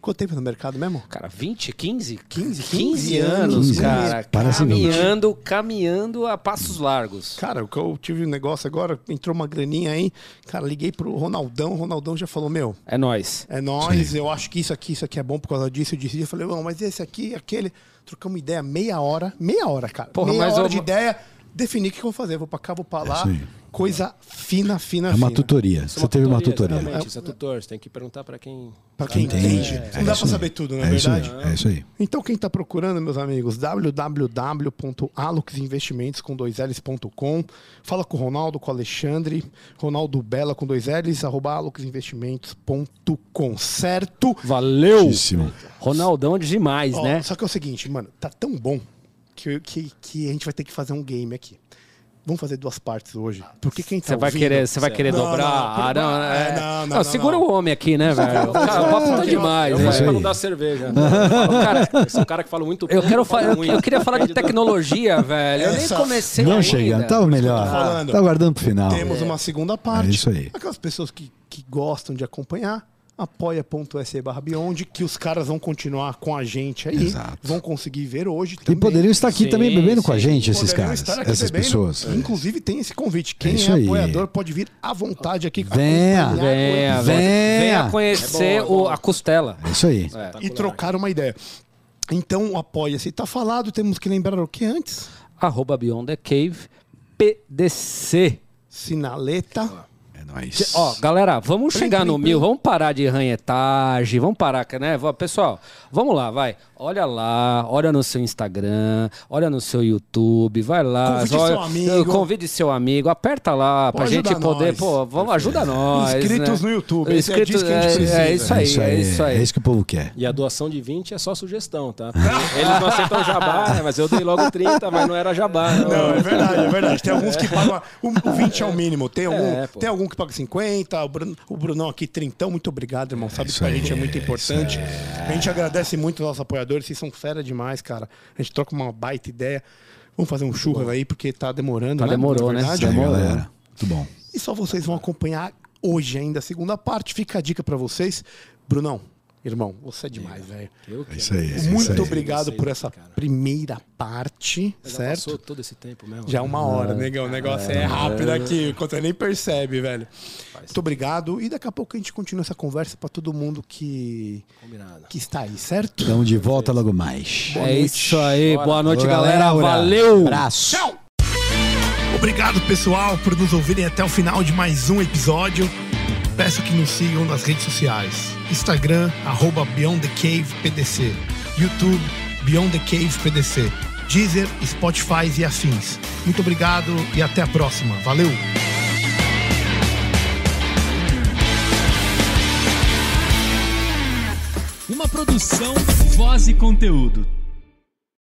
Quanto tempo no mercado mesmo? Cara, vinte, quinze? quinze, quinze anos, quinze cara. anos. Parece caminhando, caminhando a passos largos. Cara, o que eu tive um negócio agora, entrou uma graninha aí. Cara, liguei pro Ronaldão, o Ronaldão já falou, meu, É nóis. é nóis, eu acho que isso aqui, isso aqui é bom por causa disso, eu disse. Eu falei, não, mas esse aqui, aquele. Trocamos ideia meia hora, meia hora, cara. Porra, meia mas hora eu de vou- ideia, definir o que eu vou fazer. Vou pra cá, vou pra lá. isso aí. Coisa fina, fina, É uma fina. tutoria. Isso é Você teve uma tutoria. Exatamente, isso é tutor. Você tem que perguntar para quem... Pra quem Entende. entende. É, Não é dá isso pra aí. saber tudo, não é, É isso aí. verdade? É isso aí. Então, quem está procurando, meus amigos, w w w ponto alux investimentos com dois l's ponto com. Fala com o Ronaldo, com o Alexandre, Ronaldo Bela com dois l's, arroba alux investimentos ponto com, certo? Valeu! Muitíssimo. Ronaldão demais, Ó, né? Só que é o seguinte, mano, tá tão bom que, que, que a gente vai ter que fazer um game aqui. Vamos fazer duas partes hoje. Porque quem tá Você vai ouvindo- querer, você vai querer Não, dobrar? não, ah, não, é, é. não, não, Não, não, segura não. o homem aqui, né, velho? Cara, o papo tá demais, Eu né? falei isso pra aí. não dar cerveja. Cara, Eu sou um cara que fala muito eu pouco, quero fala falar, eu, muito. eu queria falar de Depende do- tecnologia, velho. Eu nem Essa- comecei Não ainda. chega, tá o melhor. falando. Tá guardando pro final. Temos uma segunda parte. É isso aí. Aquelas pessoas que, que gostam de acompanhar, apoia.se barra Beyond, que os caras vão continuar com a gente aí. Exato. Vão conseguir ver hoje E também. poderiam estar aqui Sim, também bebendo com a sim. gente, esses Poderiam caras, estar aqui essas bebendo. pessoas. Inclusive tem esse convite. Quem É é, isso aí. apoiador pode vir à vontade aqui. Venha. acompanhar Venha, o- venha, Venha. conhecer É bom, é bom. o- a costela. É isso aí. E trocar uma ideia. Então, apoia-se. Tá falado, temos que lembrar o que antes? Arroba Beyond the Cave, P D C. Sinaleta. É nóis. Ó, galera, vamos Plim, chegar plim, no plim. mil, vamos parar de ranhetagem, vamos parar, né? Vó, pessoal, vamos lá, vai. Olha lá, olha no seu Instagram, olha no seu YouTube, vai lá. Convide olha- seu amigo. Convide seu amigo, aperta lá Pô, pra gente ajuda poder, nós. pô, vamos, ajuda nós. Inscritos né? no YouTube, esse é Inscritos, disso que a gente é, precisa. é isso aí, É isso é aí. isso aí. É isso que o povo quer. E a doação de vinte é só sugestão, tá? Porque eles não aceitam jabá, né? Mas eu dei logo trinta, mas não era jabá. Não, é verdade, é verdade. Tem alguns que pagam. O, o vinte é o mínimo. Tem algum, É, pô. tem algum que paga cinquenta. O, Bruno, o Brunão aqui, trintão. Muito obrigado, irmão. Sabe que isso pra aí, gente é muito isso importante. A gente agradece muito aos nossos apoiadores. Vocês são fera demais, cara. A gente troca uma baita ideia. Vamos fazer um churras aí, porque tá demorando. Tá né? demorou, Na né? verdade. Isso aí, Demorou. galera. Muito bom. E só vocês vão acompanhar hoje ainda a segunda parte. Fica a dica pra vocês. Brunão, irmão, você é demais, velho. Eu É isso aí. é Muito isso aí. obrigado Vocês, por essa cara. primeira parte, Já certo? passou todo esse tempo mesmo. Já é uma hora, negão. O negócio é rápido aqui, quando você nem percebe, velho. Muito obrigado. E daqui a pouco a gente continua essa conversa pra todo mundo que, Combinado. que está aí, certo? Estamos de volta logo mais. Boa É noite. isso aí, boa noite, Ô, galera. galera. Valeu! Abraço. Tchau! Obrigado, pessoal, por nos ouvirem até o final de mais um episódio. Peço que nos sigam nas redes sociais. Instagram, arroba Beyond the Cave P D C. YouTube, Beyond the Cave P D C. Deezer, Spotify e afins. Muito obrigado e até a próxima. Valeu! Uma produção, voz e conteúdo.